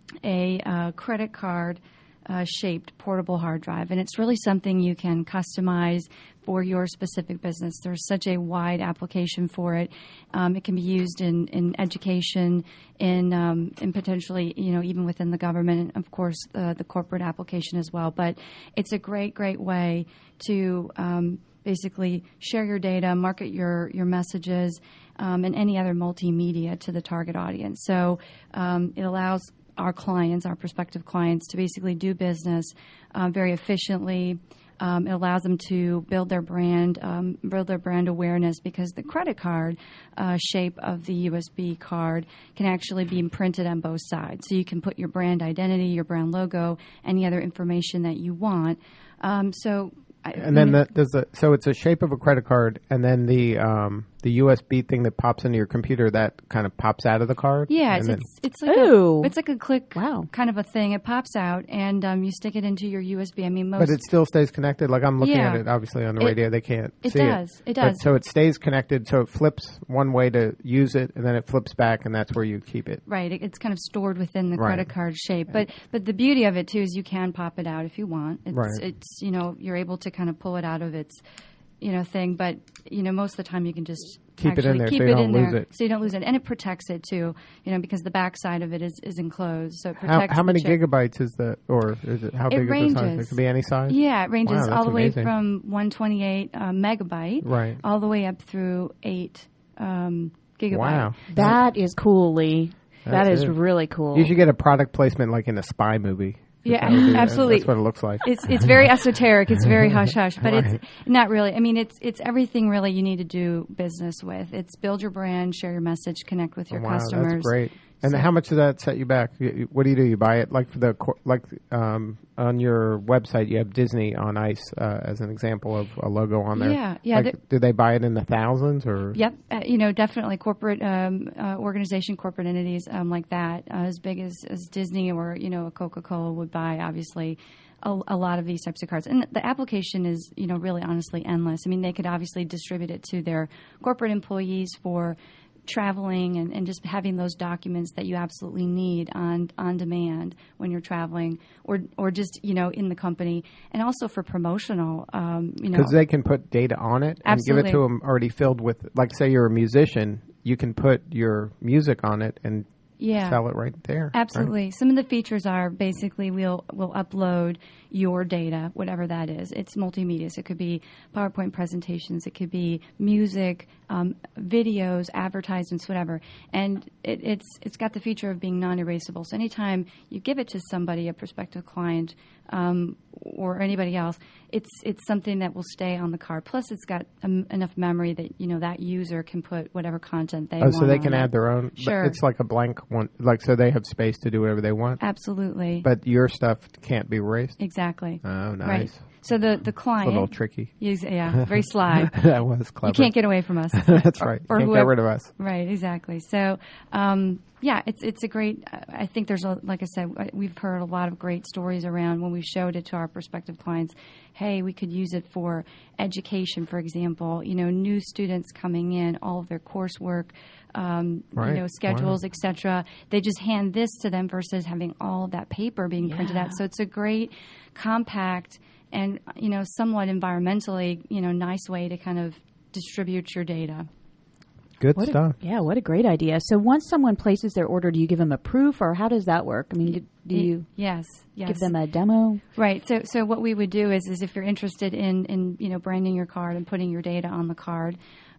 a uh, credit card Uh, shaped portable hard drive, and it's really something you can customize for your specific business. There's such a wide application for it. Um, it can be used in, in education, in um, in potentially, you know, even within the government, and of course uh, the corporate application as well. But it's a great, great way to um, basically share your data, market your your messages, um, and any other multimedia to the target audience. So um, it allows our clients, our prospective clients, to basically do business uh, very efficiently. Um, it allows them to build their brand, um, build their brand awareness, because the credit card uh, shape of the U S B card can actually be imprinted on both sides. So you can put your brand identity, your brand logo, any other information that you want. Um, so, I, And then the, does the so it's a shape of a credit card, and then the um, the U S B thing that pops into your computer that kind of pops out of the card. Yeah, And it's, then- it's it's like Ooh. a, it's like a click Wow. kind of a thing. It pops out, and um, you stick it into your U S B. I mean, most but it still stays connected. Like I'm looking Yeah. at it, obviously on the It- radio, they can't it see does. it. It But does. so it stays connected. So it flips one way to use it, and then it flips back, and that's where you keep it. Right, it- it's kind of stored within the Right. credit card shape. But but the beauty of it too is you can pop it out if you want. It's, Right. it's you know you're able to kind of pull it out of its you know thing. But you know most of the time you can just Keep it in actually there keep so it you don't in lose there it. so you don't lose it, and it protects it too. You know because the back side of it is, is enclosed, so it How, protects. how the many chip. gigabytes is the, or is it how It big is the size? It ranges. could be any size. Yeah, it ranges Wow, that's all the way amazing. from one twenty-eight uh, megabyte, Right. all the way up through eight um, gigabyte. Wow. That is cool, Lee. That That's is it. really cool. You should get a product placement like in a spy movie. Yeah, That would be- absolutely. That's what it looks like. It's it's very esoteric. It's very hush hush, but Right. it's not really. I mean, it's it's everything really you need to do business with. It's build your brand, share your message, connect with your Oh, wow, customers. that's great. And So- how much does that set you back? You- you- What do you do? You buy it like for the cor- like um, on your website. You have Disney on Ice uh, as an example of a logo on there. Yeah, yeah, Like, there- do they buy it in the thousands or? Yep, uh, you know, definitely corporate um, uh, organization, corporate entities um, like that, uh, as big as, as Disney or you know a Coca-Cola would buy, obviously, a, a lot of these types of cards. And the application is you know really honestly endless. I mean, they could obviously distribute it to their corporate employees for traveling and, and just having those documents that you absolutely need on on demand when you're traveling, or or just you know in the company, and also for promotional, um, you know. Because they can put data on it and give it Absolutely. to them already filled with, like, say you're a musician, you can put your music on it and yeah. sell it right there. right? Absolutely. Some of the features are basically we'll we'll upload your data, whatever that is. It's multimedia. So it could be PowerPoint presentations. It could be music, um, videos, advertisements, whatever. And it, it's it's got the feature of being non-erasable. So anytime you give it to somebody, a prospective client, um, or anybody else, it's it's something that will stay on the card. Plus, it's got um, enough memory that you know that user can put whatever content they Oh, want. so they can on add it. their own. but Sure. It's like a blank one. Like, so they have space to do whatever they want. Absolutely. But your stuff can't be erased. Exactly. Oh, nice. Right. So the the A client, little tricky. Yes, yeah, very sly. That was clever. You can't get away from us. That's Or- right. or can't get whoever- rid of us. Right, exactly. So, um, yeah, it's it's a great. I think there's a like I said, we've heard a lot of great stories around when we showed it to our prospective clients. Hey, we could use it for education, for example. You know, new students coming in, all of their coursework, um, Right. you know, schedules, et cetera. They just hand this to them versus having all of that paper being printed out. So it's a great, compact, and you know, somewhat environmentally, you know, nice way to kind of distribute your data. Good What a- stuff. yeah, what a great idea. So once someone places their order, do you give them a proof, or how does that work? I mean, do, do you Yes, yes. give them a demo? Right. So, so what we would do is, is if you're interested in, in, you know, branding your card and putting your data on the card,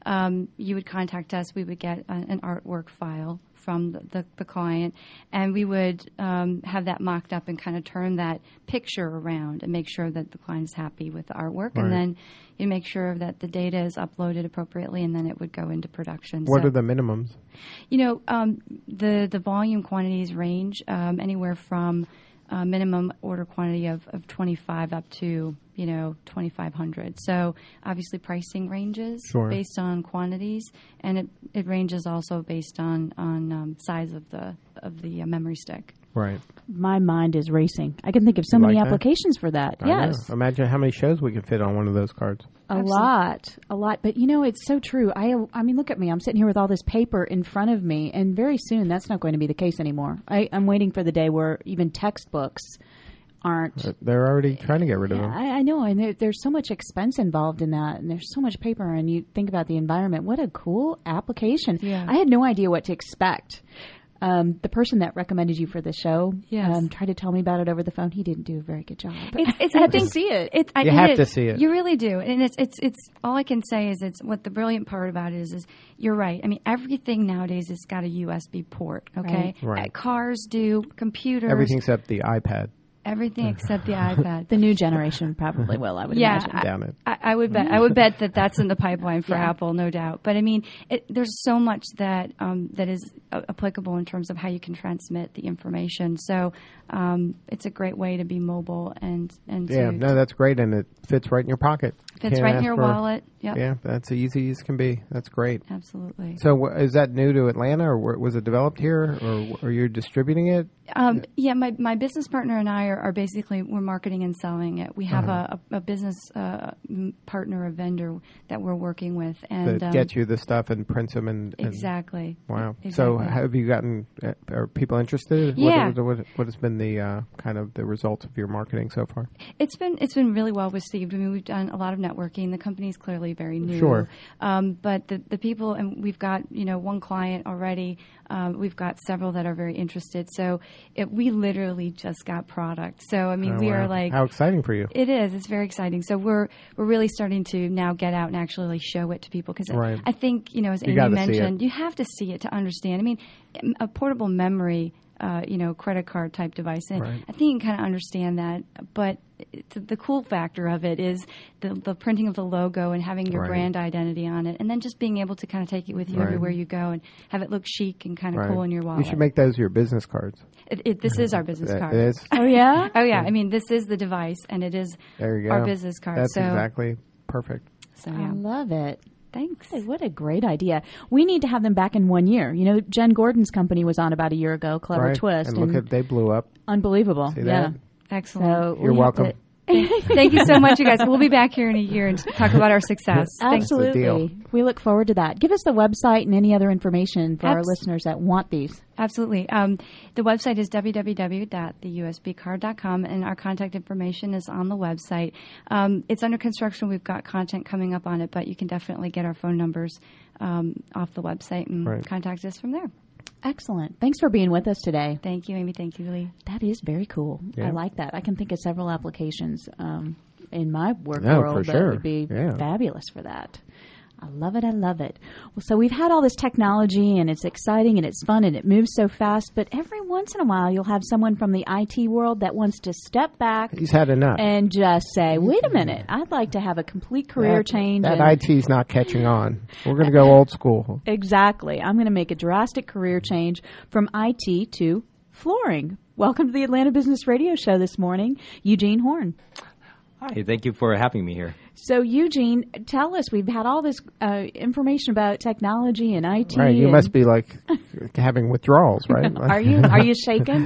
um, you would contact us. We would get a, an artwork file from the, the, the client, and we would um, have that mocked up and kind of turn that picture around and make sure that the client is happy with the artwork, Right. and then you make sure that the data is uploaded appropriately, and then it would go into production. What So, are the minimums? you know, um, the the volume quantities range um, anywhere from a minimum order quantity of, of twenty-five up to, you know, twenty-five hundred. So obviously pricing ranges Sure. based on quantities, and it, it ranges also based on on um, size of the of the uh, memory stick. Right. My mind is racing. I can think of so You many like that? applications for that. I yes. know. Imagine how many shows we could fit on one of those cards. A Absolutely. lot, a lot. But you know, it's so true. I, I mean, look at me. I'm sitting here with all this paper in front of me, and very soon that's not going to be the case anymore. I, I'm waiting for the day where even textbooks aren't. Uh, They're already trying to get rid of Yeah, them. I, I know, and there, there's so much expense involved in that, and there's so much paper, and you think about the environment. What a cool application! Yeah. I had no idea what to expect. Um, the person that recommended you for the show Yes. um, tried to tell me about it over the phone. He didn't do a very good job. It's, it's, I I had to think see it. It's, I, You and have it- to see it. You really do, and it's it's it's all I can say is it's what the brilliant part about it is is you're right. I mean, everything nowadays has got a U S B port. Okay, Right. Right. Uh, cars do, computers, Everything except the iPad. everything except the iPad. The new generation probably will, I would Yeah, imagine. I- Damn it. I, I would bet. I would bet that that's in the pipeline for Yeah. Apple, no doubt. But I mean, it, there's so much that um, that is uh, applicable in terms of how you can transmit the information. So um, it's a great way to be mobile and and Yeah, to, no, that's great, and it fits right in your pocket. fits Can't right in ask your for- wallet. Yep. Yeah, that's easy as can be. That's great. Absolutely. So, wh- is that new to Atlanta, or wh- was it developed here, or w- are you distributing it? Um, yeah, my, my business partner and I are, are basically we're marketing and selling it. We have Uh-huh. a, a, a business uh, m- partner, a vendor that we're working with, and That um, gets you the stuff and prints them and, and exactly. wow. So, Exactly. have you gotten? Uh, are people interested? Yeah. What, what, what has been the uh, kind of the results of your marketing so far? It's been it's been really well received. I mean, we've done a lot of networking. The company is clearly very new. Sure. Um, but the the people, and we've got you know one client already. Um, we've got several that are very interested. So it, we literally just got product. So I mean, Oh, we wow. are like How exciting for you! It is. It's very exciting. So we're we're really starting to now get out and actually show it to people because Right. I think you know as You Amy gotta see mentioned, it. you have to see it to understand. I mean, a portable memory, uh, you know, credit card type device. And Right. I think you can kind of understand that, but it's, the cool factor of it is the, the printing of the logo and having your Right. brand identity on it, and then just being able to kind of take it with you Right. everywhere you go and have it look chic and kind of Right. cool in your wallet. You should make those your business cards. it, it, this is our business That card. is. Oh, yeah? Oh yeah, I mean this is the device, and it is There you go. our business card. That's so, exactly perfect. so I yeah. love it. Thanks. Hey, what a great idea. We need to have them back in one year. You know, Jen Gordon's company was on about a year ago, Clever Right? Twist. And look at they blew up. unbelievable. See yeah. that? Excellent. So You're we have welcome. to- Thank you so much, you guys. We'll be back here in a year and talk about our success. Thanks. the deal. Absolutely. We look forward to that. Give us the website and any other information for our Abs- listeners that want these. Absolutely. Um, the website is w w w dot the u s b card dot com, and our contact information is on the website. Um, it's under construction. We've got content coming up on it, but you can definitely get our phone numbers um, off the website and Right. contact us from there. Excellent. Thanks for being with us today. Thank you, Amy. Thank you, Lee. That is very cool. Yeah. I like that. I can think of several applications um, in my work No, world for that sure. would be Yeah. fabulous for that. I love it. I love it. Well, so we've had all this technology, and it's exciting, and it's fun, and it moves so fast. But every once in a while, you'll have someone from the I T world that wants to step back He's had enough. and just say, "Wait a minute! I'd like to have a complete career that, change." That and- I T's not catching on. We're going to go old school. Exactly. I'm going to make a drastic career change from I T to flooring. Welcome to the Atlanta Business Radio Show this morning, Eugene Horn. Hi, thank you for having me here. So, Eugene, tell us, we've had all this uh, information about technology and I T. Right, you and- must be like having withdrawals, right? Are you are you shaken?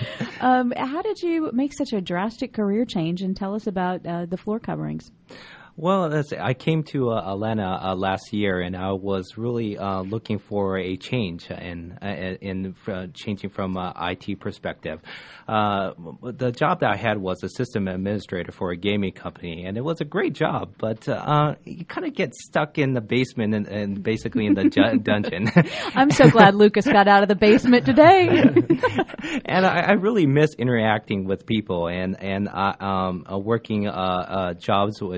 um, how did you make such a drastic career change? And tell us about uh, the floor coverings. Well, that's, I came to uh, Atlanta uh, last year, and I was really uh, looking for a change in uh, in uh, changing from uh, I T perspective. Uh, the job that I had was a system administrator for a gaming company, and it was a great job. But uh, you kind of get stuck in the basement and, and basically in the ju- dungeon. I'm so glad Lucas got out of the basement today. And I, I really miss interacting with people and and uh, um, uh, working uh, uh, jobs during the summer.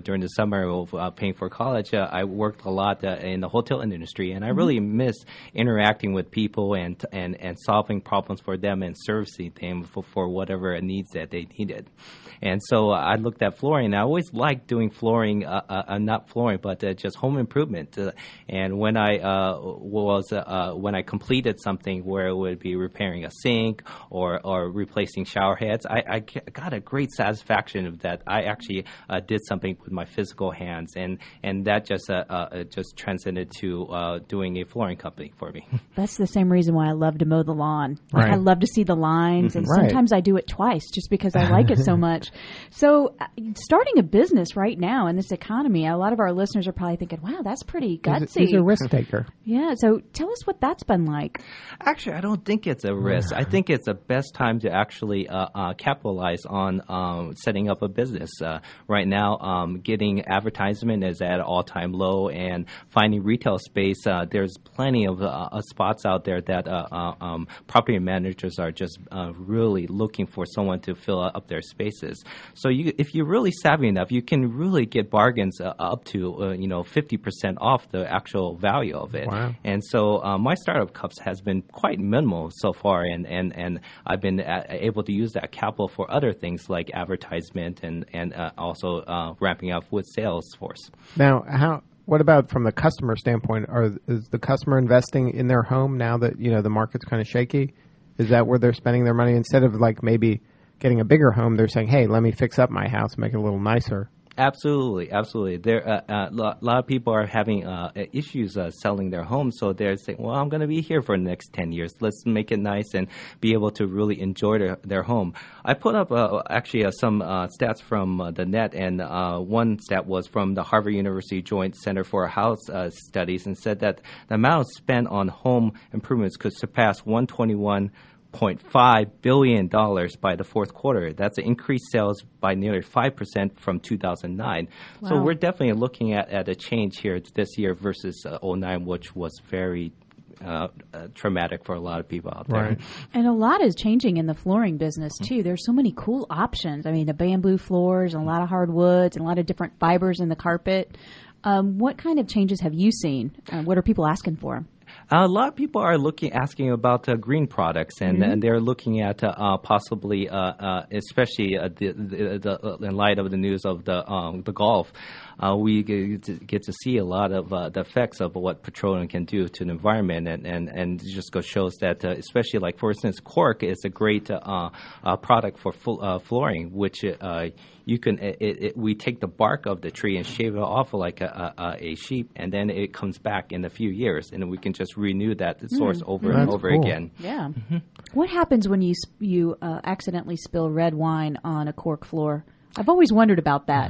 summer of uh, paying for college, uh, I worked a lot uh, in the hotel industry, and I mm-hmm. really miss interacting with people and and and solving problems for them and servicing them for, for whatever needs that they needed. And so uh, I looked at flooring, and I always liked doing flooring, uh, uh, not flooring, but uh, just home improvement. Uh, and when I uh, was uh, when I completed something where it would be repairing a sink or or replacing shower heads, I, I got a great satisfaction of that. I actually uh, did something with my physical hands, and and that just uh, uh, just transcended to uh, doing a flooring company for me. That's the same reason why I love to mow the lawn. Right. I love to see the lines, and right. sometimes I do it twice just because I like it so much. So uh, starting a business right now in this economy, a lot of our listeners are probably thinking, wow, that's pretty gutsy. He's a risk taker. Yeah. So tell us what that's been like. Actually, I don't think it's a risk. I think it's the best time to actually uh, uh, capitalize on um, setting up a business. Uh, right now, um, getting advertisement is at an all-time low, and finding retail space, uh, there's plenty of uh, spots out there that uh, uh, um, property managers are just uh, really looking for someone to fill up their spaces. So you, if you're really savvy enough, you can really get bargains uh, up to uh, you know fifty percent off the actual value of it. Wow. And so uh, my startup cups has been quite minimal so far, and, and, and I've been a- able to use that capital for other things like advertisement and, and uh, also uh, ramping up with Salesforce. Now, how? What about from the customer standpoint? Are is the customer investing in their home now that you know the market's kind of shaky? Is that where they're spending their money instead of like maybe getting a bigger home? They're saying, "Hey, let me fix up my house, make it a little nicer." Absolutely, absolutely. There, a uh, uh, lo- lot of people are having uh, issues uh, selling their homes, so they're saying, "Well, I'm going to be here for the next ten years. Let's make it nice and be able to really enjoy their, their home." I put up uh, actually uh, some uh, stats from uh, the net, and uh, one stat was from the Harvard University Joint Center for House uh, Studies, and said that the amount spent on home improvements could surpass one hundred twenty-one point five billion dollars by the fourth quarter. That's an increased sales by nearly five percent from two thousand nine. Wow. So we're definitely looking at, at a change here this year versus uh, oh nine, which was very uh, uh, traumatic for a lot of people out there. Right. And a lot is changing in the flooring business, too. There's so many cool options. I mean, the bamboo floors and a lot of hardwoods and a lot of different fibers in the carpet. Um, what kind of changes have you seen? Uh, what are people asking for? A lot of people are looking, asking about uh, green products, and, mm-hmm. and they're looking at uh, uh, possibly, uh, uh, especially uh, the, the, the, in light of the news of the um, the Gulf, uh, we get to, get to see a lot of uh, the effects of what petroleum can do to the environment, and and, and it just goes shows that, uh, especially like for instance, cork is a great uh, uh, product for full, uh, flooring, which uh, you can it, it, we take the bark of the tree and shave it off like a, a, a sheep, and then it comes back in a few years, and we can just renew that source mm. over That's and over cool. again. Yeah. Mm-hmm. What happens when you sp- you uh, accidentally spill red wine on a cork floor? I've always wondered about that.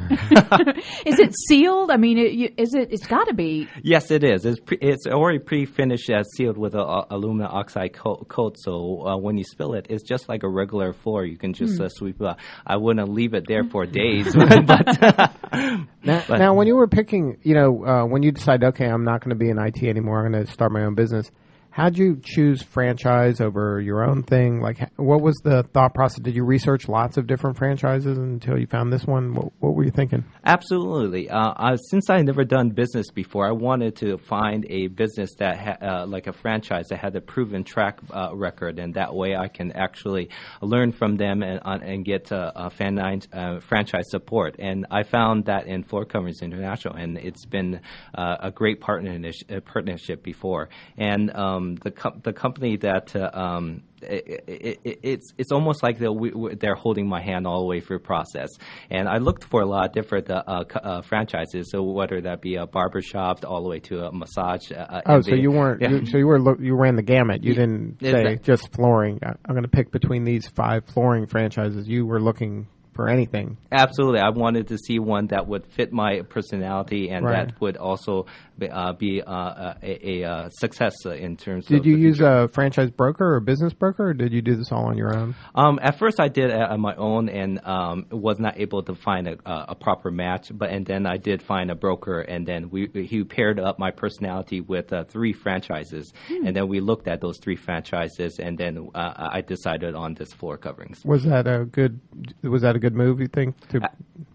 Is it sealed? I mean, it, you, is it? It's got to be. Yes, it is. It's pre- it's already pre-finished, uh, sealed with a, a aluminum oxide coat. coat so uh, when you spill it, it's just like a regular floor. You can just mm. uh, sweep it up. I wouldn't leave it there for days. but, now, but now, when you were picking, you know, uh, when you decided, okay, I'm not going to be in I T anymore. I'm going to start my own business. How'd you choose franchise over your own thing? Like, what was the thought process? Did you research lots of different franchises until you found this one? What, what were you thinking? Absolutely. Uh, uh, since I never done business before, I wanted to find a business that ha- uh, like a franchise that had a proven track uh, record, and that way I can actually learn from them and uh, and get uh, uh, fan- uh, franchise support. And I found that in Floor Coverings International, and it's been uh, a great partnership, partnership before. And um, the com- the company that uh, um, it, it, it, it's it's almost like they're, we, they're holding my hand all the way through the process. And I looked for a lot of different uh, uh, franchises, so whether that be a barbershop all the way to a massage. Uh, oh, so you weren't. Yeah. You, so you were. You ran the gamut. You didn't say exactly. just flooring. I'm going to pick between these five flooring franchises. You were looking for anything. Absolutely. I wanted to see one that would fit my personality and right. that would also be, uh, be uh, a, a, a success uh, in terms did of... Did you use a franchise broker or a business broker, or did you do this all on your own? Um, at first I did it on my own and um, was not able to find a, a proper match, but and then I did find a broker, and then we he paired up my personality with uh, three franchises, hmm. and then we looked at those three franchises, and then uh, I decided on this Floor Coverings. Was that a good... Was that a good move, you think? To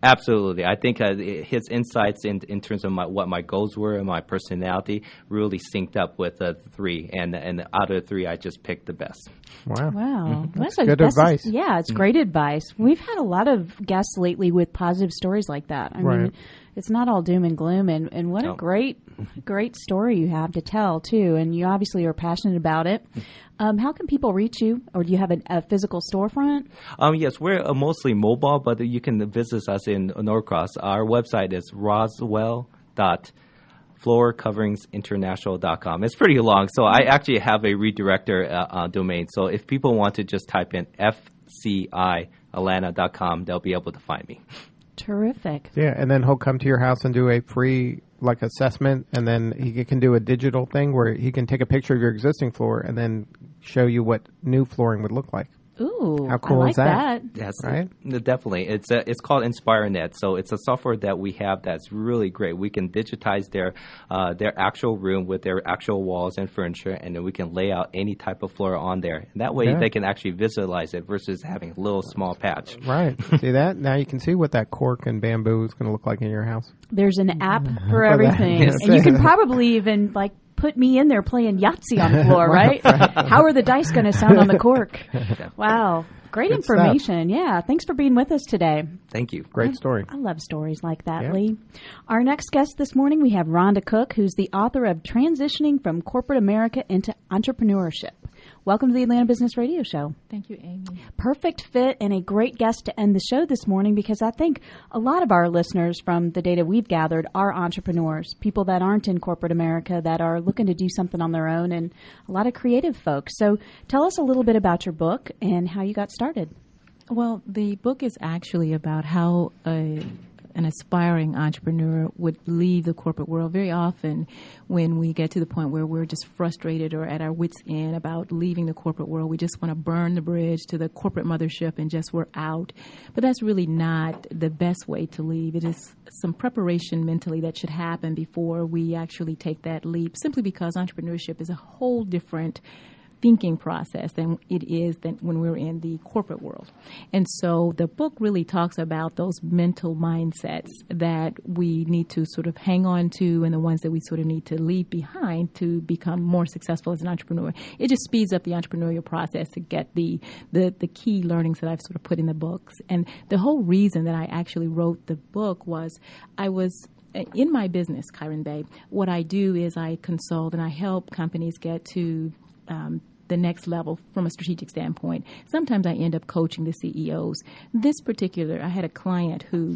Absolutely. I think uh, his insights in in terms of my, what my goals were and my personality really synced up with the uh, three. And and out of the three, I just picked the best. Wow. Wow. Mm-hmm. That's, a, good that's advice. A, yeah, it's great advice. We've had a lot of guests lately with positive stories like that. I Right. mean, it's not all doom and gloom. And, and what No. a great, great story you have to tell, too. And you obviously are passionate about it. Um, how can people reach you? Or do you have a, a physical storefront? Um, yes, we're uh, mostly mobile, but you can visit us in Norcross. Our website is roswell dot floor coverings international dot com. It's pretty long, so I actually have a redirector uh, uh, domain. So if people want to just type in f c i atlanta dot com, they'll be able to find me. Terrific. Yeah, and then he'll come to your house and do a free like assessment, and then he can do a digital thing where he can take a picture of your existing floor and then show you what new flooring would look like. Ooh, How cool I like is that? Yes, Right? uh, definitely. It's uh, it's called InspireNet. So it's a software that we have that's really great. We can digitize their uh, their actual room with their actual walls and furniture, and then we can lay out any type of floor on there. And that way, Yeah. they can actually visualize it versus having a little small patch. Right. See that? Now you can see what that cork and bamboo is going to look like in your house. There's an app for that. everything. Yes. And you can probably even, like, put me in there playing Yahtzee on the floor, right? How are the dice going to sound on the cork? Wow. Great Good information. Yeah. Thanks for being with us today. Thank you. Great story. I love stories like that, Yeah. Lee. Our next guest this morning, we have Rhonda Cook, who's the author of Transitioning from Corporate America into Entrepreneurship. Welcome to the Atlanta Business Radio Show. Thank you, Amy. Perfect fit and a great guest to end the show this morning, because I think a lot of our listeners from the data we've gathered are entrepreneurs, people that aren't in corporate America that are looking to do something on their own, and a lot of creative folks. So tell us a little bit about your book and how you got started. Well, the book is actually about how a, an aspiring entrepreneur would leave the corporate world. Very often when we get to the point where we're just frustrated or at our wits' end about leaving the corporate world, we just want to burn the bridge to the corporate mothership and just we're out. But that's really not the best way to leave. It is some preparation mentally that should happen before we actually take that leap, simply because entrepreneurship is a whole different thinking process than it is than when we're in the corporate world. And so the book really talks about those mental mindsets that we need to sort of hang on to and the ones that we sort of need to leave behind to become more successful as an entrepreneur. It just speeds up the entrepreneurial process to get the, the, the key learnings that I've sort of put in the books. And the whole reason that I actually wrote the book was I was in my business, Kyron Bay. What I do is I consult and I help companies get to um, the next level from a strategic standpoint. Sometimes I end up coaching the C E Os. This particular, I had a client who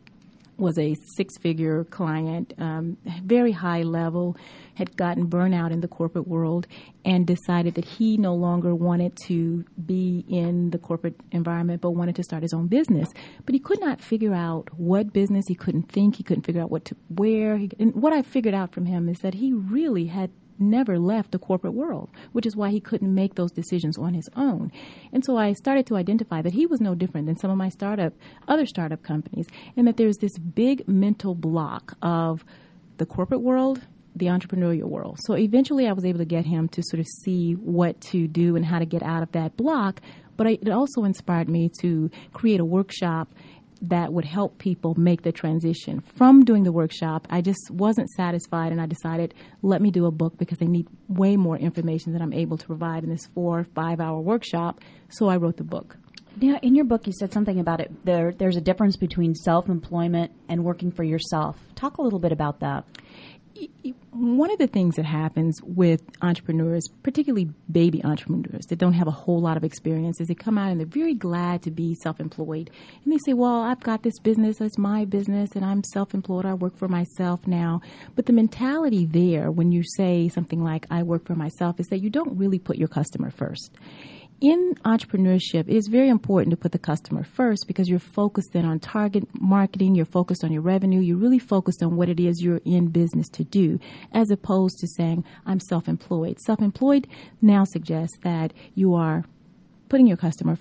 was a six-figure client, um, very high level, had gotten burnout in the corporate world and decided that he no longer wanted to be in the corporate environment but wanted to start his own business. But he could not figure out what business. He couldn't think. He couldn't figure out what to where. He, and what I figured out from him is that he really had never left the corporate world, which is why he couldn't make those decisions on his own. And so I started to identify that he was no different than some of my startup, other startup companies, and that there's this big mental block of the corporate world, the entrepreneurial world. So eventually I was able to get him to sort of see what to do and how to get out of that block. But I, it also inspired me to create a workshop that would help people make the transition. From doing the workshop, I just wasn't satisfied, and I decided, let me do a book because they need way more information than I'm able to provide in this four or five-hour workshop, so I wrote the book. Now, in your book, you said something about it. There, there's a difference between self-employment and working for yourself. Talk a little bit about that. One of the things that happens with entrepreneurs, particularly baby entrepreneurs that don't have a whole lot of experience, is they come out and they're very glad to be self-employed. And they say, well, I've got this business, it's my business, and I'm self-employed, I work for myself now. But the mentality there when you say something like, I work for myself, is that you don't really put your customer first. In entrepreneurship, it is very important to put the customer first because you're focused then on target marketing, you're focused on your revenue, you're really focused on what it is you're in business to do, as opposed to saying, I'm self-employed. Self-employed now suggests that you are putting your customer first,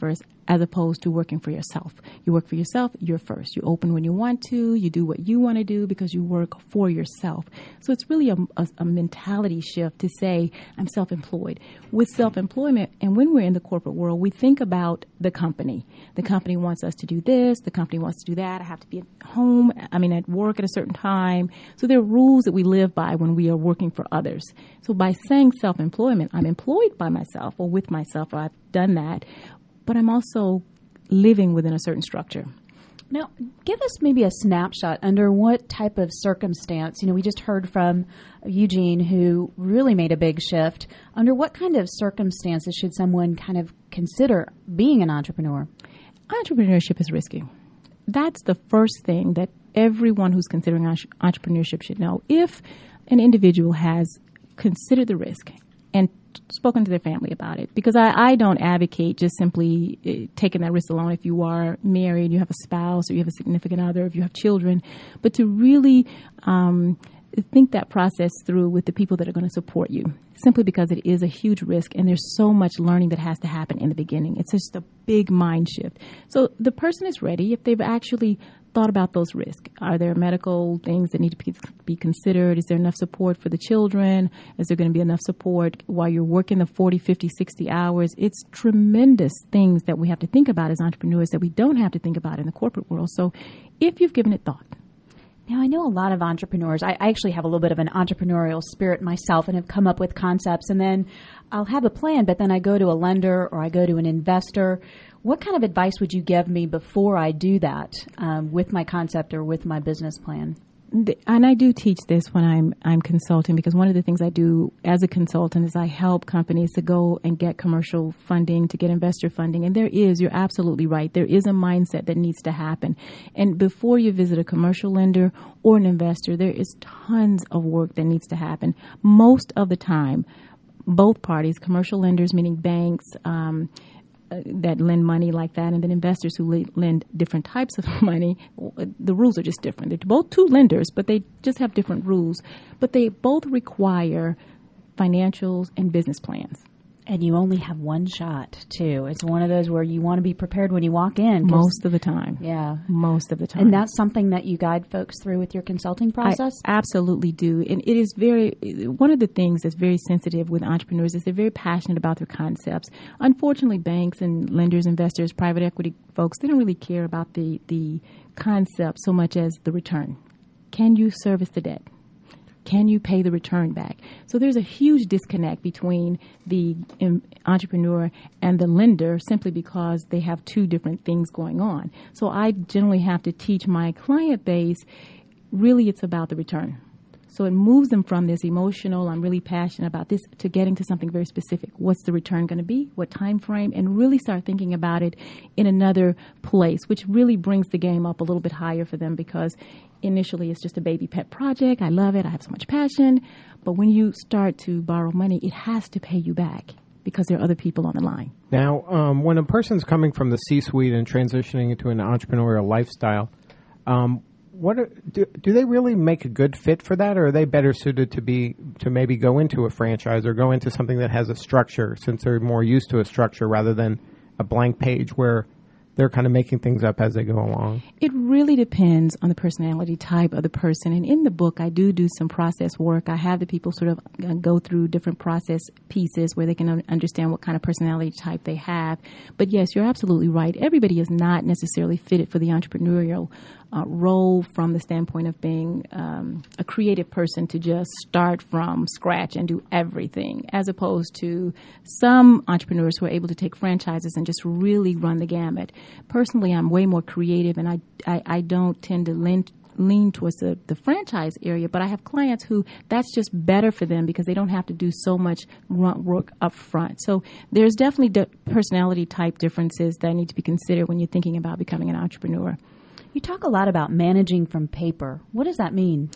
as opposed to working for yourself. You work for yourself, you're first. You open when you want to, you do what you want to do because you work for yourself. So it's really a, a, a mentality shift to say, I'm self-employed. With self-employment, and when we're in the corporate world, we think about the company. The company wants us to do this, the company wants to do that. I have to be at home, I mean at work at a certain time. So there are rules that we live by when we are working for others. So by saying self-employment, I'm employed by myself or with myself, or I've done that, but I'm also living within a certain structure. Now, give us maybe a snapshot under what type of circumstance. You know, we just heard from Eugene who really made a big shift. Under what kind of circumstances should someone kind of consider being an entrepreneur? Entrepreneurship is risky. That's the first thing that everyone who's considering entrepreneurship should know. If an individual has considered the risk and spoken to their family about it, because I, I don't advocate just simply uh, taking that risk alone. If you are married, you have a spouse, or you have a significant other, if you have children, but to really um, think that process through with the people that are going to support you, simply because it is a huge risk and there's so much learning that has to happen in the beginning. It's just a big mind shift. So the person is ready if they've actually thought about those risks. Are there medical things that need to be, be considered? Is there enough support for the children? Is there going to be enough support while you're working the forty, fifty, sixty hours? It's tremendous things that we have to think about as entrepreneurs that we don't have to think about in the corporate world. So if you've given it thought. Now, I know a lot of entrepreneurs. I actually have a little bit of an entrepreneurial spirit myself and have come up with concepts, and then I'll have a plan, but then I go to a lender or I go to an investor. What kind of advice would you give me before I do that um, with my concept or with my business plan? And I do teach this when I'm I'm consulting, because one of the things I do as a consultant is I help companies to go and get commercial funding, to get investor funding. And there is, you're absolutely right, there is a mindset that needs to happen. And before you visit a commercial lender or an investor, there is tons of work that needs to happen. Most of the time, both parties, commercial lenders, meaning banks, um, Uh, that lend money like that, and then investors who le- lend different types of money, the rules are just different. They're both two lenders, but they just have different rules. But they both require financials and business plans. And you only have one shot, too. It's one of those where you want to be prepared when you walk in. Most of the time. Yeah. Most of the time. And that's something that you guide folks through with your consulting process? I absolutely do. And it is very, one of the things that's very sensitive with entrepreneurs is they're very passionate about their concepts. Unfortunately, banks and lenders, investors, private equity folks, they don't really care about the, the concept so much as the return. Can you service the debt? Can you pay the return back? So there's a huge disconnect between the um, entrepreneur and the lender simply because they have two different things going on. So I generally have to teach my client base, really it's about the return. So it moves them from this emotional, I'm really passionate about this, to getting to something very specific. What's the return going to be? What time frame? And really start thinking about it in another place, which really brings the game up a little bit higher for them, because initially it's just a baby pet project. I love it. I have so much passion. But when you start to borrow money, it has to pay you back because there are other people on the line. Now, um, when a person's coming from the C-suite and transitioning into an entrepreneurial lifestyle, um, What are, do, do they really make a good fit for that, or are they better suited to be to maybe go into a franchise or go into something that has a structure, since they're more used to a structure rather than a blank page where they're kind of making things up as they go along? It really depends on the personality type of the person. And in the book, I do do some process work. I have the people sort of go through different process pieces where they can un- understand what kind of personality type they have. But yes, you're absolutely right. Everybody is not necessarily fitted for the entrepreneurial uh, role from the standpoint of being um, a creative person to just start from scratch and do everything, as opposed to some entrepreneurs who are able to take franchises and just really run the gamut. Personally, I'm way more creative, and I, I, I don't tend to lean, lean towards the, the franchise area, but I have clients who that's just better for them because they don't have to do so much work up front. So there's definitely de- personality type differences that need to be considered when you're thinking about becoming an entrepreneur. You talk a lot about managing from paper. What does that mean?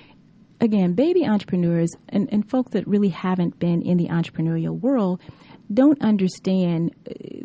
Again, baby entrepreneurs and, and folks that really haven't been in the entrepreneurial world don't understand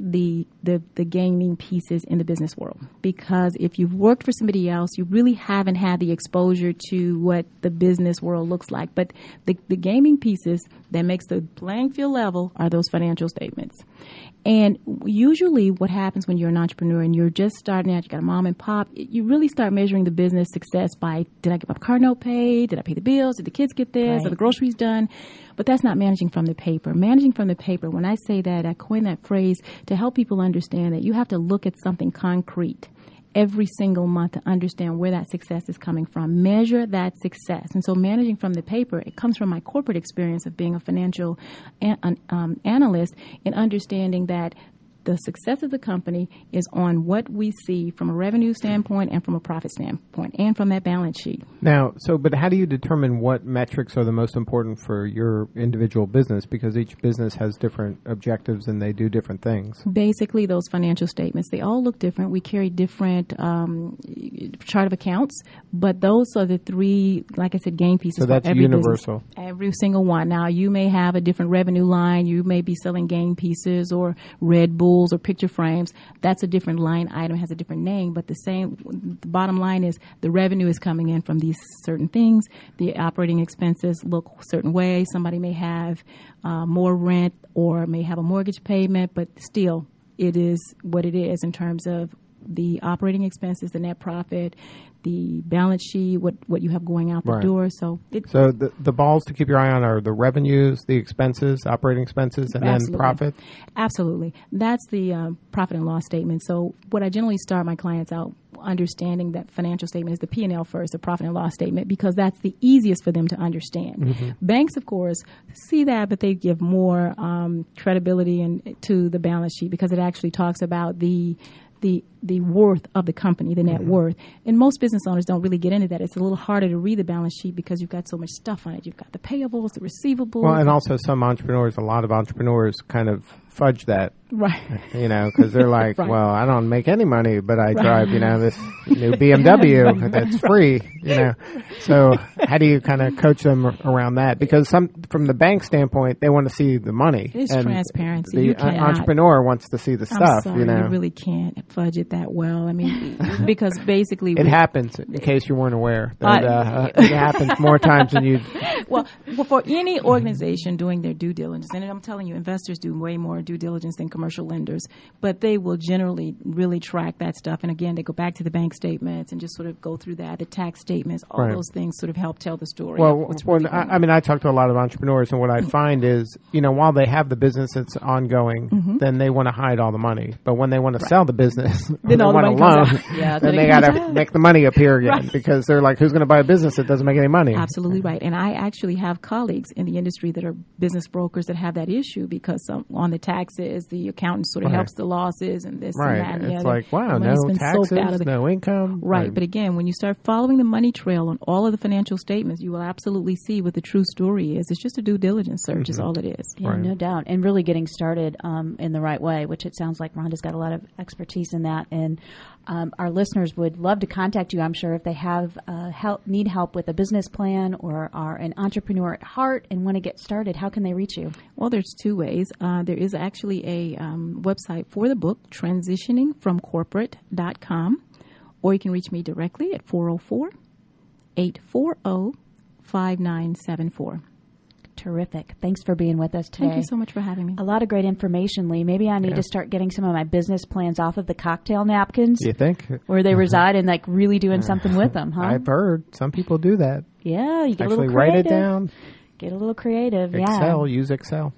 the, the the gaming pieces in the business world, because if you've worked for somebody else, you really haven't had the exposure to what the business world looks like. But the, the gaming pieces that makes the playing field level are those financial statements. And usually what happens when you're an entrepreneur and you're just starting out, you got a mom and pop, you really start measuring the business success by, did I get my card note paid? Did I pay the bills? Did the kids get this? Right. Are the groceries done? But that's not managing from the paper. Managing from the paper, when I say that, I coin that phrase to help people understand that you have to look at something concrete every single month to understand where that success is coming from. Measure that success. And so managing from the paper, it comes from my corporate experience of being a financial an, um, analyst and understanding that the success of the company is on what we see from a revenue standpoint and from a profit standpoint and from that balance sheet. Now, so, but how do you determine what metrics are the most important for your individual business? Because each business has different objectives and they do different things. Basically, those financial statements, they all look different. We carry different um, chart of accounts, but those are the three, like I said, game pieces So that's for every universal. business. Every single one. Now, you may have a different revenue line. You may be selling game pieces or Red Bull or picture frames. That's a different line item, has a different name, but the same, the bottom line is the revenue is coming in from these certain things. The operating expenses look a certain way. Somebody may have uh, more rent or may have a mortgage payment, but still it is what it is in terms of the operating expenses, the net profit, the balance sheet, what, what you have going out the Right. door. So it, So the the balls to keep your eye on are the revenues, the expenses, operating expenses, and Absolutely. then profit. Absolutely. That's the uh, profit and loss statement. So what I generally start my clients out understanding that financial statement is the P and L first, the profit and loss statement, because that's the easiest for them to understand. Mm-hmm. Banks, of course, see that, but they give more um, credibility and to the balance sheet because it actually talks about the the the worth of the company, the net Mm-hmm. worth. And most business owners don't really get into that. It's a little harder to read the balance sheet because you've got so much stuff on it. You've got the payables, the receivables. Well, and also some entrepreneurs, a lot of entrepreneurs kind of fudge that, right. you know, because they're like, Right. well, I don't make any money, but I drive, you know, this new B M W that's free, you know. So how do you kind of coach them around that? Because some, from the bank standpoint, they want to see the money. It's and transparency. The You uh, cannot- entrepreneur wants to see the I'm stuff, sorry, you know. really can't fudge it that well. I mean, because basically, It we- happens, in case you weren't aware. Uh, That, uh, it happens more times than you. well, well, for any organization doing their due diligence, and I'm telling you, investors do way more due diligence than commercial lenders, but they will generally really track that stuff. And again, they go back to the bank statements and just sort of go through that, the tax statements, all Right. those things sort of help tell the story. Well, of what's when, really going I, I mean, I talk to a lot of entrepreneurs, and what I find is, you know, while they have the business that's ongoing, Mm-hmm. then they want to hide all the money. But when they want to sell the business, or Then they all the want money a comes loan, out. Yeah, then then they it got comes to out. make the money appear again Right. because they're like, who's going to buy a business that doesn't make any money? Absolutely right. And I actually have colleagues in the industry that are business brokers that have that issue because some, on the taxes, the accountant sort of Right. helps the losses and this Right. and that and the It's other. like, wow, The no money's been soaked taxes, out of the- no income. Right. Like, But again, when you start following the money trail on all of the financial statements, you will absolutely see what the true story is. It's just a due diligence search is all it is. Yeah, Right. no doubt. And really getting started um, in the right way, which it sounds like Rhonda's got a lot of expertise in that. And um, our listeners would love to contact you, I'm sure, if they have uh, help, need help with a business plan or are an entrepreneur at heart and want to get started. How can they reach you? Well, there's two ways. Uh, there is actually a um, website for the book, transitioning from corporate dot com, or you can reach me directly at four oh four, eight four zero, five nine seven four. Terrific. Thanks for being with us today. Thank you so much for having me. A lot of great information, Lee. Maybe I need Yeah. to start getting some of my business plans off of the cocktail napkins Do you think? where they reside and like really doing something with them, huh? I've heard some people do that. Yeah, you get a Actually, little write creative. it down. Get a little creative. Excel. Yeah. Use Excel.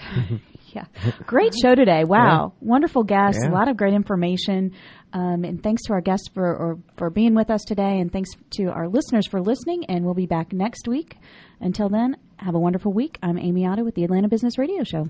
Yeah. Great show today. Wow. Wonderful guests. Yeah. A lot of great information. Um, and thanks to our guests for or, for being with us today. And thanks to our listeners for listening. And we'll be back next week. Until then, have a wonderful week. I'm Amy Otto with the Atlanta Business Radio Show.